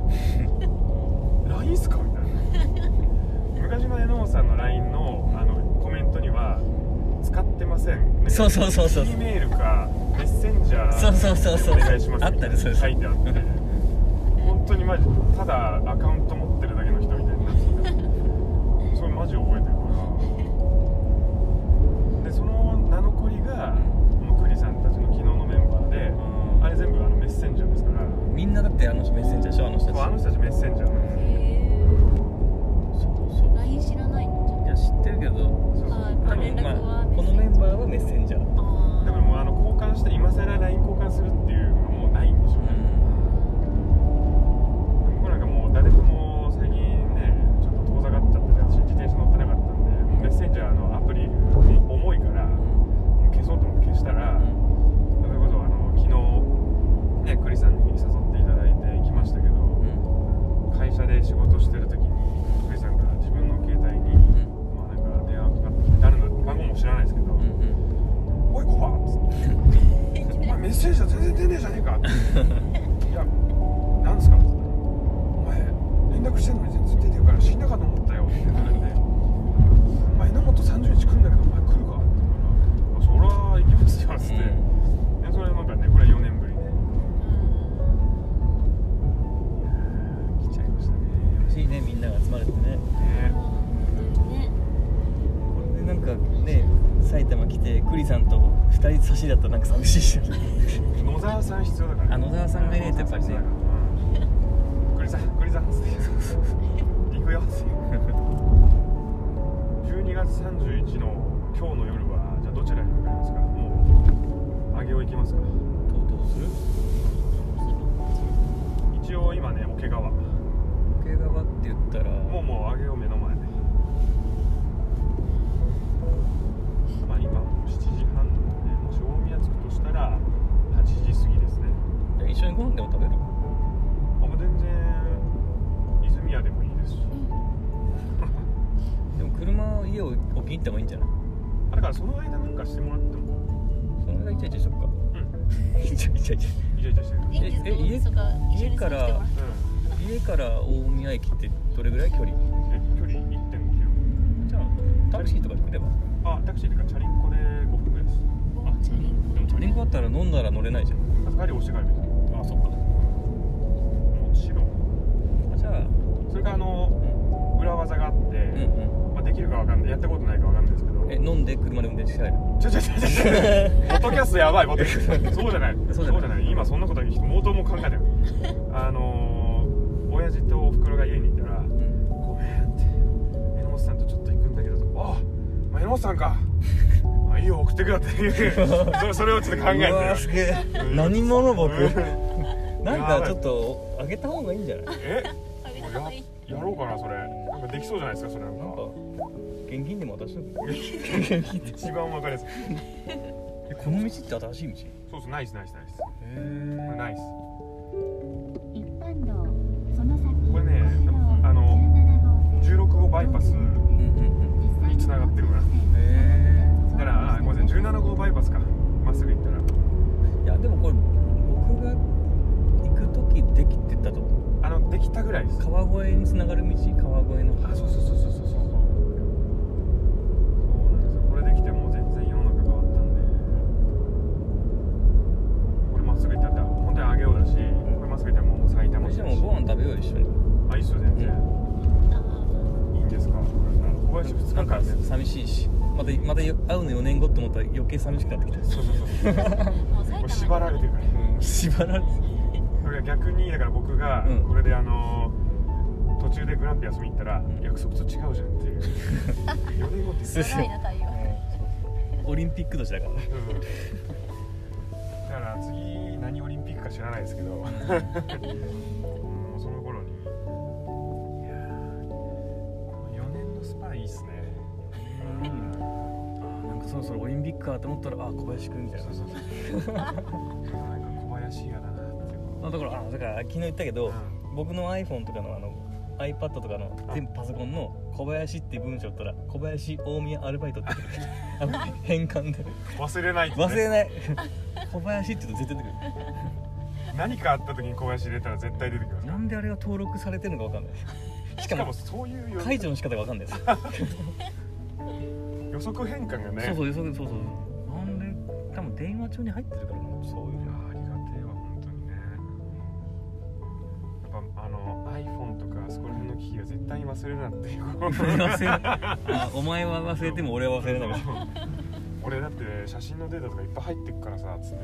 LINE っすかみたいな。昔の榎本さんの LINE のコメントには使ってません、ね、 そう E メールかメッセンジャーお願いしますみたいな書いてあって本当にマジただアカウント持ってるだけの人みたいになってた。それママジ覚えてるからでその名残がクリさんたちの昨日のメンバーで、あれ全部メッセンジャーですから。 みんなだってあの人メッセンジャーでしょ、あの人たち。 あの人たちメッセンジャーなんです。 そうそう。 LINE 知らないの？ いや知ってるけど、 そうそう多分まあこのメンバーはメッセンジャー。 でももう交換して今更 LINE 交換するっていうのがもうないんでしょうね。僕なんかもう誰とも最近ねちょっと遠ざかっちゃってて、私自転車乗ってなかったんで、メッセンジャーのアプリ重いからもう消そうと思って消したら、それこそ昨日ねクリさんに誘っていただいて行きましたけど、会社で仕事してる時にクリさんが自分の携帯に、まあなんか電話かかってきて、誰の番号も知らないですけど、おいコバっつってお前メッセージは全然出ねえじゃねえかっていや、なんですかってお前連絡してんのに全然出てるから死んだかと思ったよって言われて、お前榎本30日来るんだけどお前来るかって言うから、そら行きますよっつって、でそれなんかね、これ4年ぶりで来ちゃいましたね。 欲しいね、みんなが集まれてね。これでなんかね、埼玉来てクリさんと2人差しだとなんか寂しいし野沢さん必要だから、 野沢さんがいないとやっぱりね、 クリさん行くよ12月31の今日の夜はじゃあどちらに向かいますか？もう上尾行きますか？ どうする？ 一応今ね桶川って言ったらもう上尾目の前で、まあ今7時半なんで、もし大宮着くとしたら8時過ぎですね。 じゃあ一緒にご飯でも食べる？ もう全然泉屋でもいいですしでも車家を置きに行った方がいいんじゃない？ だからその間なんかしてもらっても、 その間イチャイチャしとくか。イチャイチャしてる。家から大宮駅ってどれぐらい距離？ 距離 1.5 キロ。 じゃあタクシーとかで来れば？ タクシーとかチャリンコで5分ぐらいです。 でもチャリンコだったら飲んだら乗れないじゃん。 帰り押して帰るんですよ。 そっか。 もちろん。 じゃあそれから裏技があって、まあ、できるかわかんない、やったことないかわかんないですけど、 飲んで車で運転して帰る？ ポッドキャストやばい、ポッドキャストそうじゃない今そんなことは毛頭も考えてる親父とおふくろが家にいたら、ごめんって榎本さんとちょっと行くんだけど、榎本さんかいいよ送ってくれっていうそれをちょっと考えてる。 うわすげえ何者僕なんかちょっとあげた方がいいんじゃない？ やろうかな、それなんかできそうじゃないですか、それなんか現金でも渡しとく一番分かりやすいこの道って新しい道？ そうそう、ナイスナイス。 一般道その先これね、16号バイパスに繋がってるから、だからごめんなさい、17号バイパスか、まっすぐ行ったら。 いやでもこれ僕が行く時できてたとできたぐらいです。 川越に繋がる道、川越の。 そうそうなんですよ。これできてもう全然世の中変わったんで、これまっすぐ行ったら本当に上尾だし、これまっすぐ行ったらもう埼玉市だし。 じゃあもうご飯食べよう一緒に。 いいっすよ全然。いいんですか？小林2日間ね。 寂しいし、また会うの4年後と思ったら余計寂しくなってきた。 そうこれ縛られてるから。 縛られてる。 これ逆にだから僕がこれで途中でグランピ休み行ったら約束と違うじゃんっていう4年後って言ってオリンピック年だから、 だから次何オリンピックか知らないですけどその頃にいやこの4年のスパンいいっすね。 なんかそろそろオリンピックかと思ったら小林くんみたいな。 そうなんか小林嫌だなってだから昨日言ったけど、僕の iPhone とかのiPad とかの全部パソコンの小林っていう文章を打ったら小林大宮アルバイトって出てくる変換で忘れないって、ね、 忘れない小林って言うと絶対出てくる。 何かあった時に小林入れたら絶対出てきます。 なんであれが登録されてるのか分かんない。しかもそういう解除の仕方が分かんないです予測変換がね。 そうなんで多分電話帳に入ってるからな、そういうの。 ありがてえわ本当にね。やっぱ iPhone とかそこら辺の機器が絶対に忘れるなっていうお前は忘れても俺は忘れないから俺だって写真のデータとかいっぱい入ってくからさつって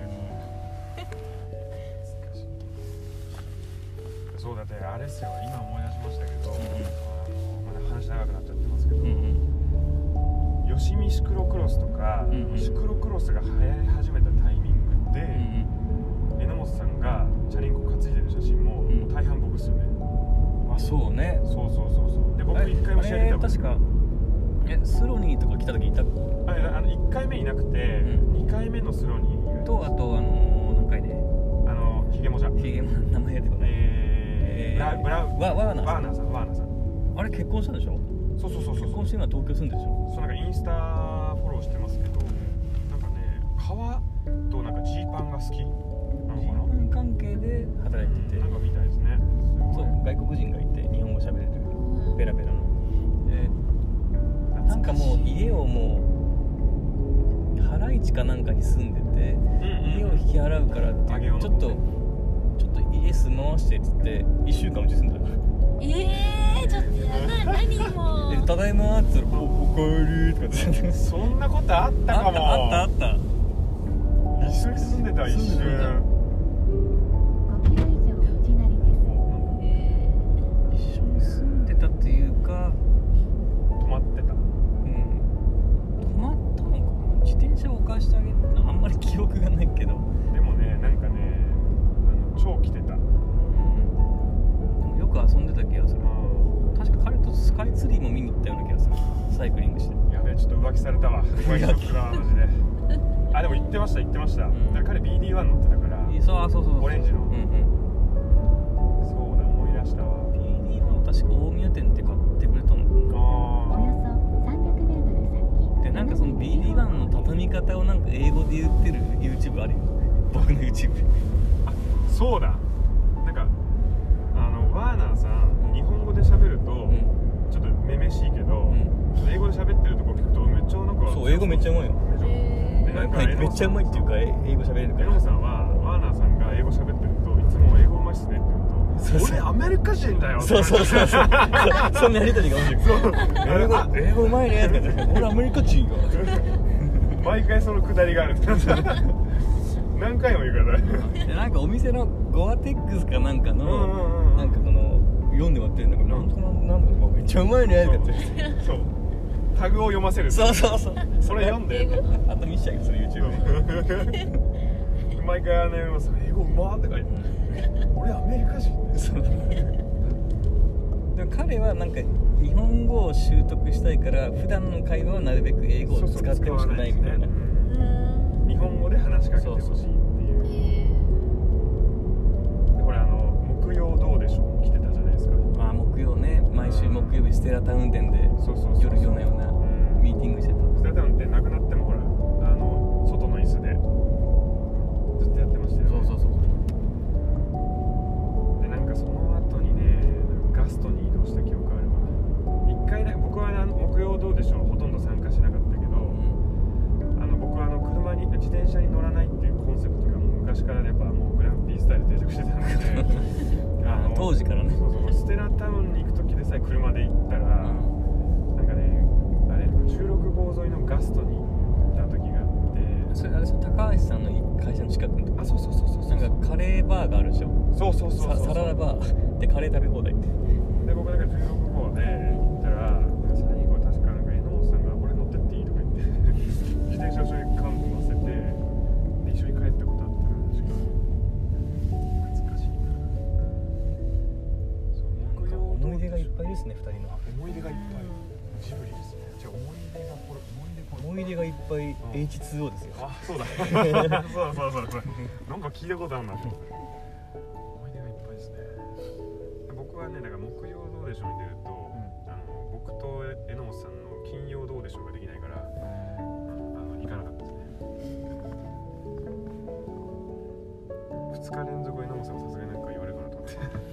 そうだってあれっすよ今思い出しましたけど、まだ話長くなっちゃってますけど、吉見シクロクロスとか、シクロクロスが流行り始めたタイミングで、榎本さんがチャリンコ担いでる写真も、大半僕っすよね。 あ、そうね。 そうで僕1回も試合出たもん。 確かスロニーとか来た時いた 1回目いなくて、2回目のスロニーとあと何回ねヒゲモジャ名前出てこないワーナーさんあれ結婚したでしょ。 そう結婚して今東京住んでるでしょ。 そうなんかインスタフォローしてますけど、なんかね革となんかジーパンが好きなのかな。 ジーパン関係で働いてて、 なんかみたいですね。 そう外国人がいて日本語喋れるペラペラの、なんかもう家をもう原市かなんかに住んでて、家を引き払うからってちょっと家住まわしてっつって1週間うち住んだ。 ちょっとやだ何もただいまーって言ったらおかえりとかってそんなことあったかも。 あった一緒に住んでた一瞬。 5キロ以上内なりです。 一緒に住んでたっていうか泊まってた。 泊まったのかな。自転車を貸してあげるのあんまり記憶がないけど、 でもねなんかね超来てた。 よく遊んでた気がする。確か彼とスカイツリーも見に行ったような気がする。サイクリングして。 やべえちょっと浮気されたわ。浮気ショックだマジで。あでも行ってました。だから彼 BD1 乗ってたから。 そうオレンジの。そうだ思い出したわ。 BD1 を確か大宮店って買ってくれたのかな。 およそ300メートル先。 でなんかその BD1 の畳み方をなんか英語で言ってる YouTube あるよ。僕の YouTube。 あそうだ。なんかワーナーさん日本語で喋るとちょっとめめしいけど、英語で喋ってるとこ聞くとめっちゃなんかそう英語めっちゃうまいよ。 なんかめっちゃうまいっていうか英語喋れるから。 榎本さんはワーナーさんが英語喋ってるといつも英語うまいっすねって言うと俺アメリカ人だよ。 そうそんなやりとりが面白い。英語うまいねって俺アメリカ人よ。 毎回そのくだりがある。何回も言うからでなんかお店のゴアテックスかなんかのなんかこの読んでもらってるんだけどなんとかめっちゃうまいねとかってそうタグを読ませる。 そうそれ読んであと見しちゃうよそれ YouTube で毎回英語うまーって書いて俺アメリカ人でも彼はなんか日本語を習得したいから普段の会話はなるべく英語を使ってほしくないみたいな。 日本語で話しかけてほしいっていう。でこれ木曜どうでしょう来てたじゃないですか。 木曜ね毎週木曜日ステラタウン店で夜のようなミーティングしてた。 ステラタウン店なくなってもほら外の椅子でずっとやってましたよね。 そうでなんかその後にねガストに移動した記憶あるわ。1回だけ僕は木曜どうでしょうほとんど参加しなかったけど、僕は車に自転車に乗らないっていうコンセプトがもう昔からやっぱもうグランピースタイル定着してたので当時からね。 そうステラタウンに行く時でさえ車で行ったら、なんかねあれ16号沿いのガストに行った時があって、 それあれ高橋さんの会社の近くのとこ。 そうなんかカレーバーがあるでしょ。 そうサラダバーでカレー食べ放題って。 で僕なんか16号で行ったら最後確かなんか榎本さんが俺乗ってっていいとか言って自転車一緒にカンプ乗せてで一緒に帰ったことあったから確か懐かしいな。そう木曜思い出がいっぱいですね2人の。 思い出がいっぱいジブリですね。じゃあ思い出がいっぱい H2O ですよ。 あそうだそうなんか聞いたことあるな。思い出がいっぱいですね。僕はねだから木曜どうでしょうに出ると、僕と榎本さんの金曜どうでしょうができないから行かなかったですね。2日連続榎本さんはさすがになんか言われるかなと思って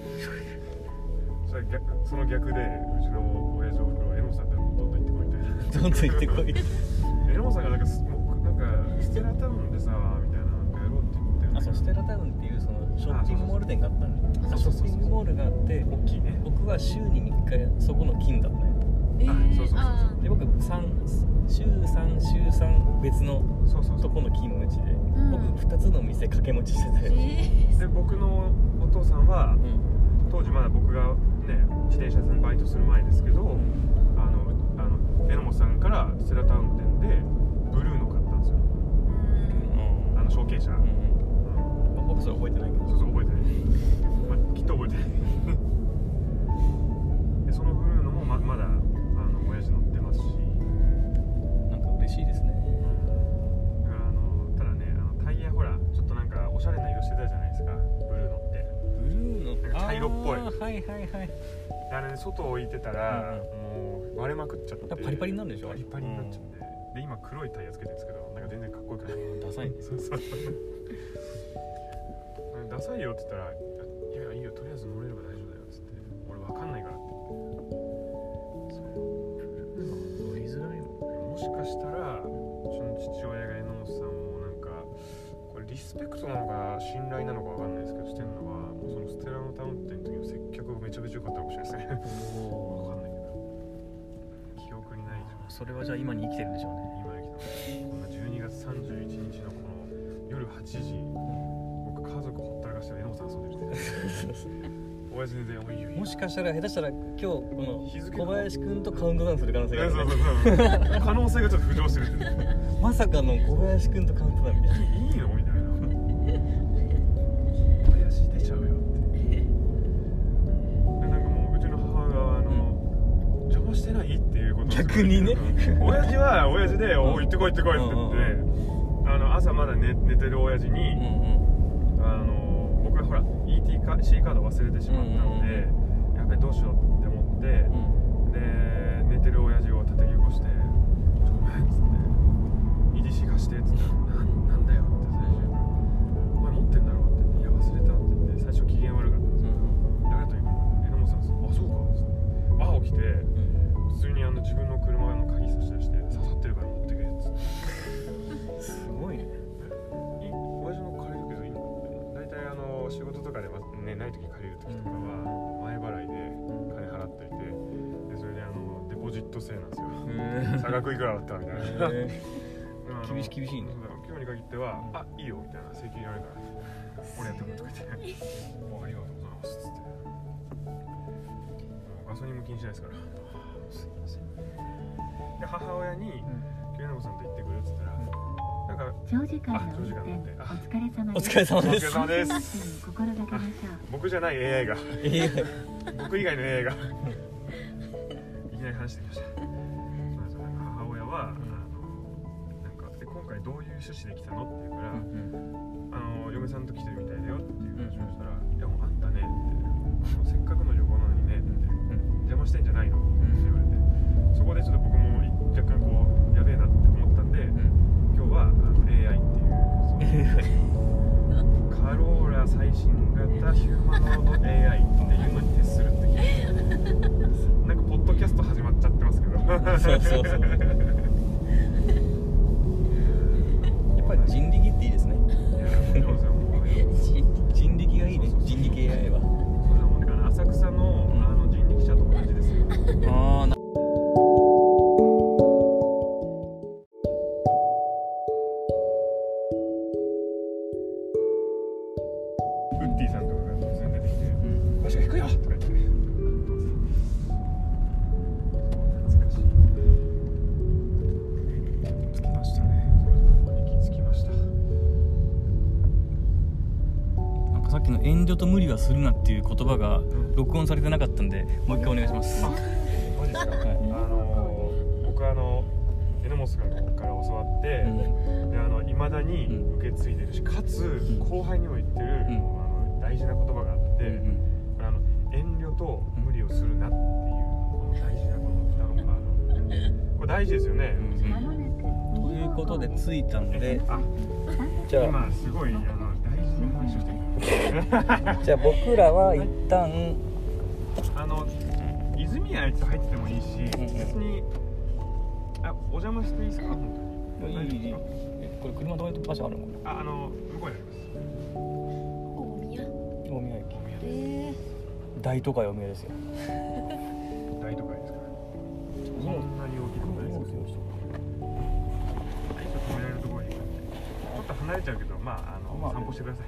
その逆でうちの親父おふくろは榎本さんってどんどん行ってこいみたいな。 どんどん行ってこい。 榎本さんがなんかステラタウンでさみたいななんかやろうって言ってるんだけど。 そうステラタウンっていうそのシショッピングモール店があったの。ショッピングモールがあって大きいね。 僕は週に3日そこの勤だったね。 そうそうそうそう。 で僕週3別のとこの勤務地で、僕2つの店掛け持ちしてて、 で僕のお父さんは、当時まだ僕がね自転車屋さんバイトする前ですけど、榎本さんからセラタウン店でブルーの買ったんですよ。ショーケー車。 僕それ覚えてないけど。 そう覚えてない。きっと覚えてない。でそのブルーのもまだ親父乗ってますし、 なんか嬉しいですね。 だからただねタイヤほらちょっとなんかおしゃれな色してたじゃないですか、ブルーのって。 ブルーのなんか茶色っぽい。 はいはいはい。 あれね外置いてたら、もう割れまくっちゃって。 パリパリになるでしょ。 パリパリになっちゃって。で今黒いタイヤつけてるんですけど、なんか全然かっこよくない。 ダサいね。 そうダサいよって言ったら、いやいいよとりあえず乗れれば大丈夫だよっつって、俺わかんないからって。 乗りづらいもん。 もしかしたらうちの父親が榎本さんもなんかこれリスペクトなのか信頼なのかわかんないですけどしてるのは、もうそのステラノタウン店の時の接客がめちゃめちゃ良かったかもしれないですね。わかんないけど記憶にないでしょ。 それはじゃあ今に生きてるんでしょうね。 今生きてます。こんな12月31日のこの夜8時、僕家族ほったらかして榎本さん遊んでるって親父全然いいよ。 もしかしたら下手したら今日この小林くんとカウントダウンする可能性がある、ね。 そう可能性がちょっと浮上してるってまさかの小林くんとカウントダウンみたいな。 いいのみたいな。林出ちゃうよってで、なんかもううちの母が邪魔してないっていうことを逆にね親父は親父で「おい行ってこい行ってこい」って言って朝まだ 寝てる親父に、僕はほら ETC カード忘れてしまったので、やべどうしようって思って、で寝てる親父を叩き起こして「ごめん」っつって「ETC 貸して」っつったら「なんだよ」って最初「お前持ってんだろ」って言って「いや忘れた」って言って最初機嫌悪かったんですよ。誰と言うか榎本さんです。あ、そうかっつって起きて、普通に自分の車の鍵差し出して刺さってるから持ってけっつって。 すごいね。 親父の借りるけどいいのかって。大体仕事とかではねない時借りる時とかは前払いで金払っといて、でそれでデポジット制なんですよ。差額いくらだったみたいな。 厳しいね。 今日に限っては「あ、いいよ」みたいな「請求入れないから俺やってくる」とか言って「ありがとうございます」っつって。ガソリンも気にしないですから。すいません。で母親に「桐永さんと行ってくる」っつったら、なんか長時間の運転お疲れ様です。 お疲れ様です。 お疲れ様です。 心がけましょう。 僕じゃない AI が僕以外の AI がいきなり話してきました。母親はなんか今回どういう趣旨で来たのって言うから、嫁さんと来てるみたいだよっていう話をしたら、いやもうあんたねってせっかくの旅行なのにねって邪魔してんじゃないのって言われて、そこでちょっと僕も若干こうやべえなって思ったんで、今日はAI っていうカローラ最新型ヒューマノード AI っていうのに徹するって聞いて、なんかポッドキャスト始まっちゃってますけどそうやっぱり人力っていいですね。人力がいいね。人力 AI はそうだもんね。浅草の人力車と同じですよ。ウッディさんとかが突然出てきて「わしが行くよ!」とか言って懐かしい。着きましたね。行き着きました。 なんかさっきの遠慮と無理はするなっていう言葉が録音されてなかったんで、もう一回お願いします。 マジですか。僕榎本さんから教わって、で未だに受け継いでるし、かつ後輩にも言ってる、大事な言葉があって、遠慮と無理をするなっていうこの大事なこの2のこれ大事ですよね。 ということで着いたんで、じゃあ今すごい大事な話をしてるじゃあ僕らは一旦泉谷って入っててもいいし、別にお邪魔していいですか？本当にいい。これ車止めて場所あるの？ 向こうにあります。 大宮。 大都会お見えですよ。 大都会ですから。そんなに大きいとこないですよ。ちょっと止められるところにちょっと離れちゃうけど、まあ散歩してください。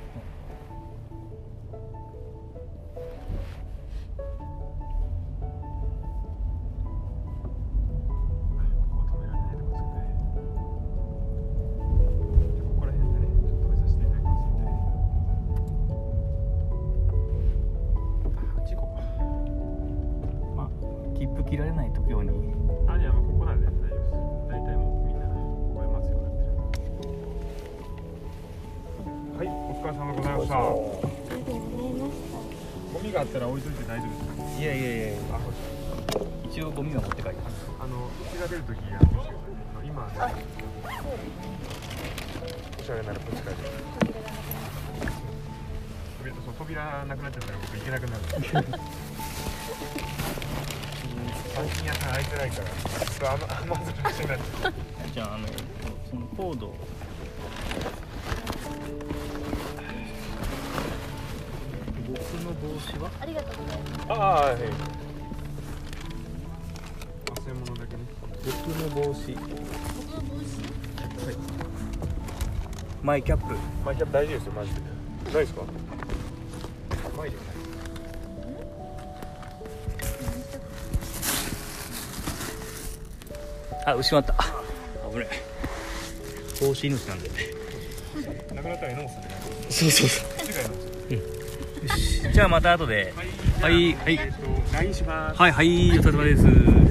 切符切られない時用に。 いや、ここなんで大丈夫です。大体もうみんなここで待つようになってる。はい、お疲れ様でございました。ゴミがあったら置いといて大丈夫ですか？ いや一応ゴミは持って帰ります。 うちが出るときやってくださいね。今はね、おしゃれならこっちから扉なくなっちゃったら僕行けなくなる。最近屋さん開いてないから、甘ずかしいなって。 じゃあそのコードを僕の帽子はありがとうございます。 ああ、はい。忘れ物だけね。 僕の帽子、 僕の帽子。 はい。 マイキャップ。 マイキャップ大事ですよ、マジで。ないですか？マイではない。 あ、失った。危ない。帽子命なんで。 なくなったら榎本さんじゃない。 そう。 次が榎本さん。 よし。じゃあまた後で。はい。 LINE します。 はい、お疲れ様です。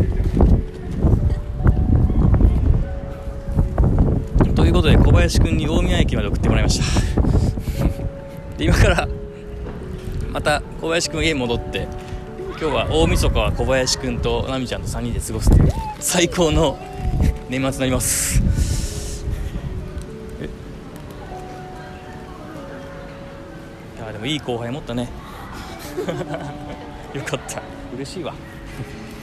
ということで小林くんに大宮駅まで送ってもらいました。で今からまた小林くん家に戻って、今日は大晦日は小林くんと奈美ちゃんと3人で過ごすという最高の年末になります。いやでもいい後輩持ったね。よかった、嬉しいわ。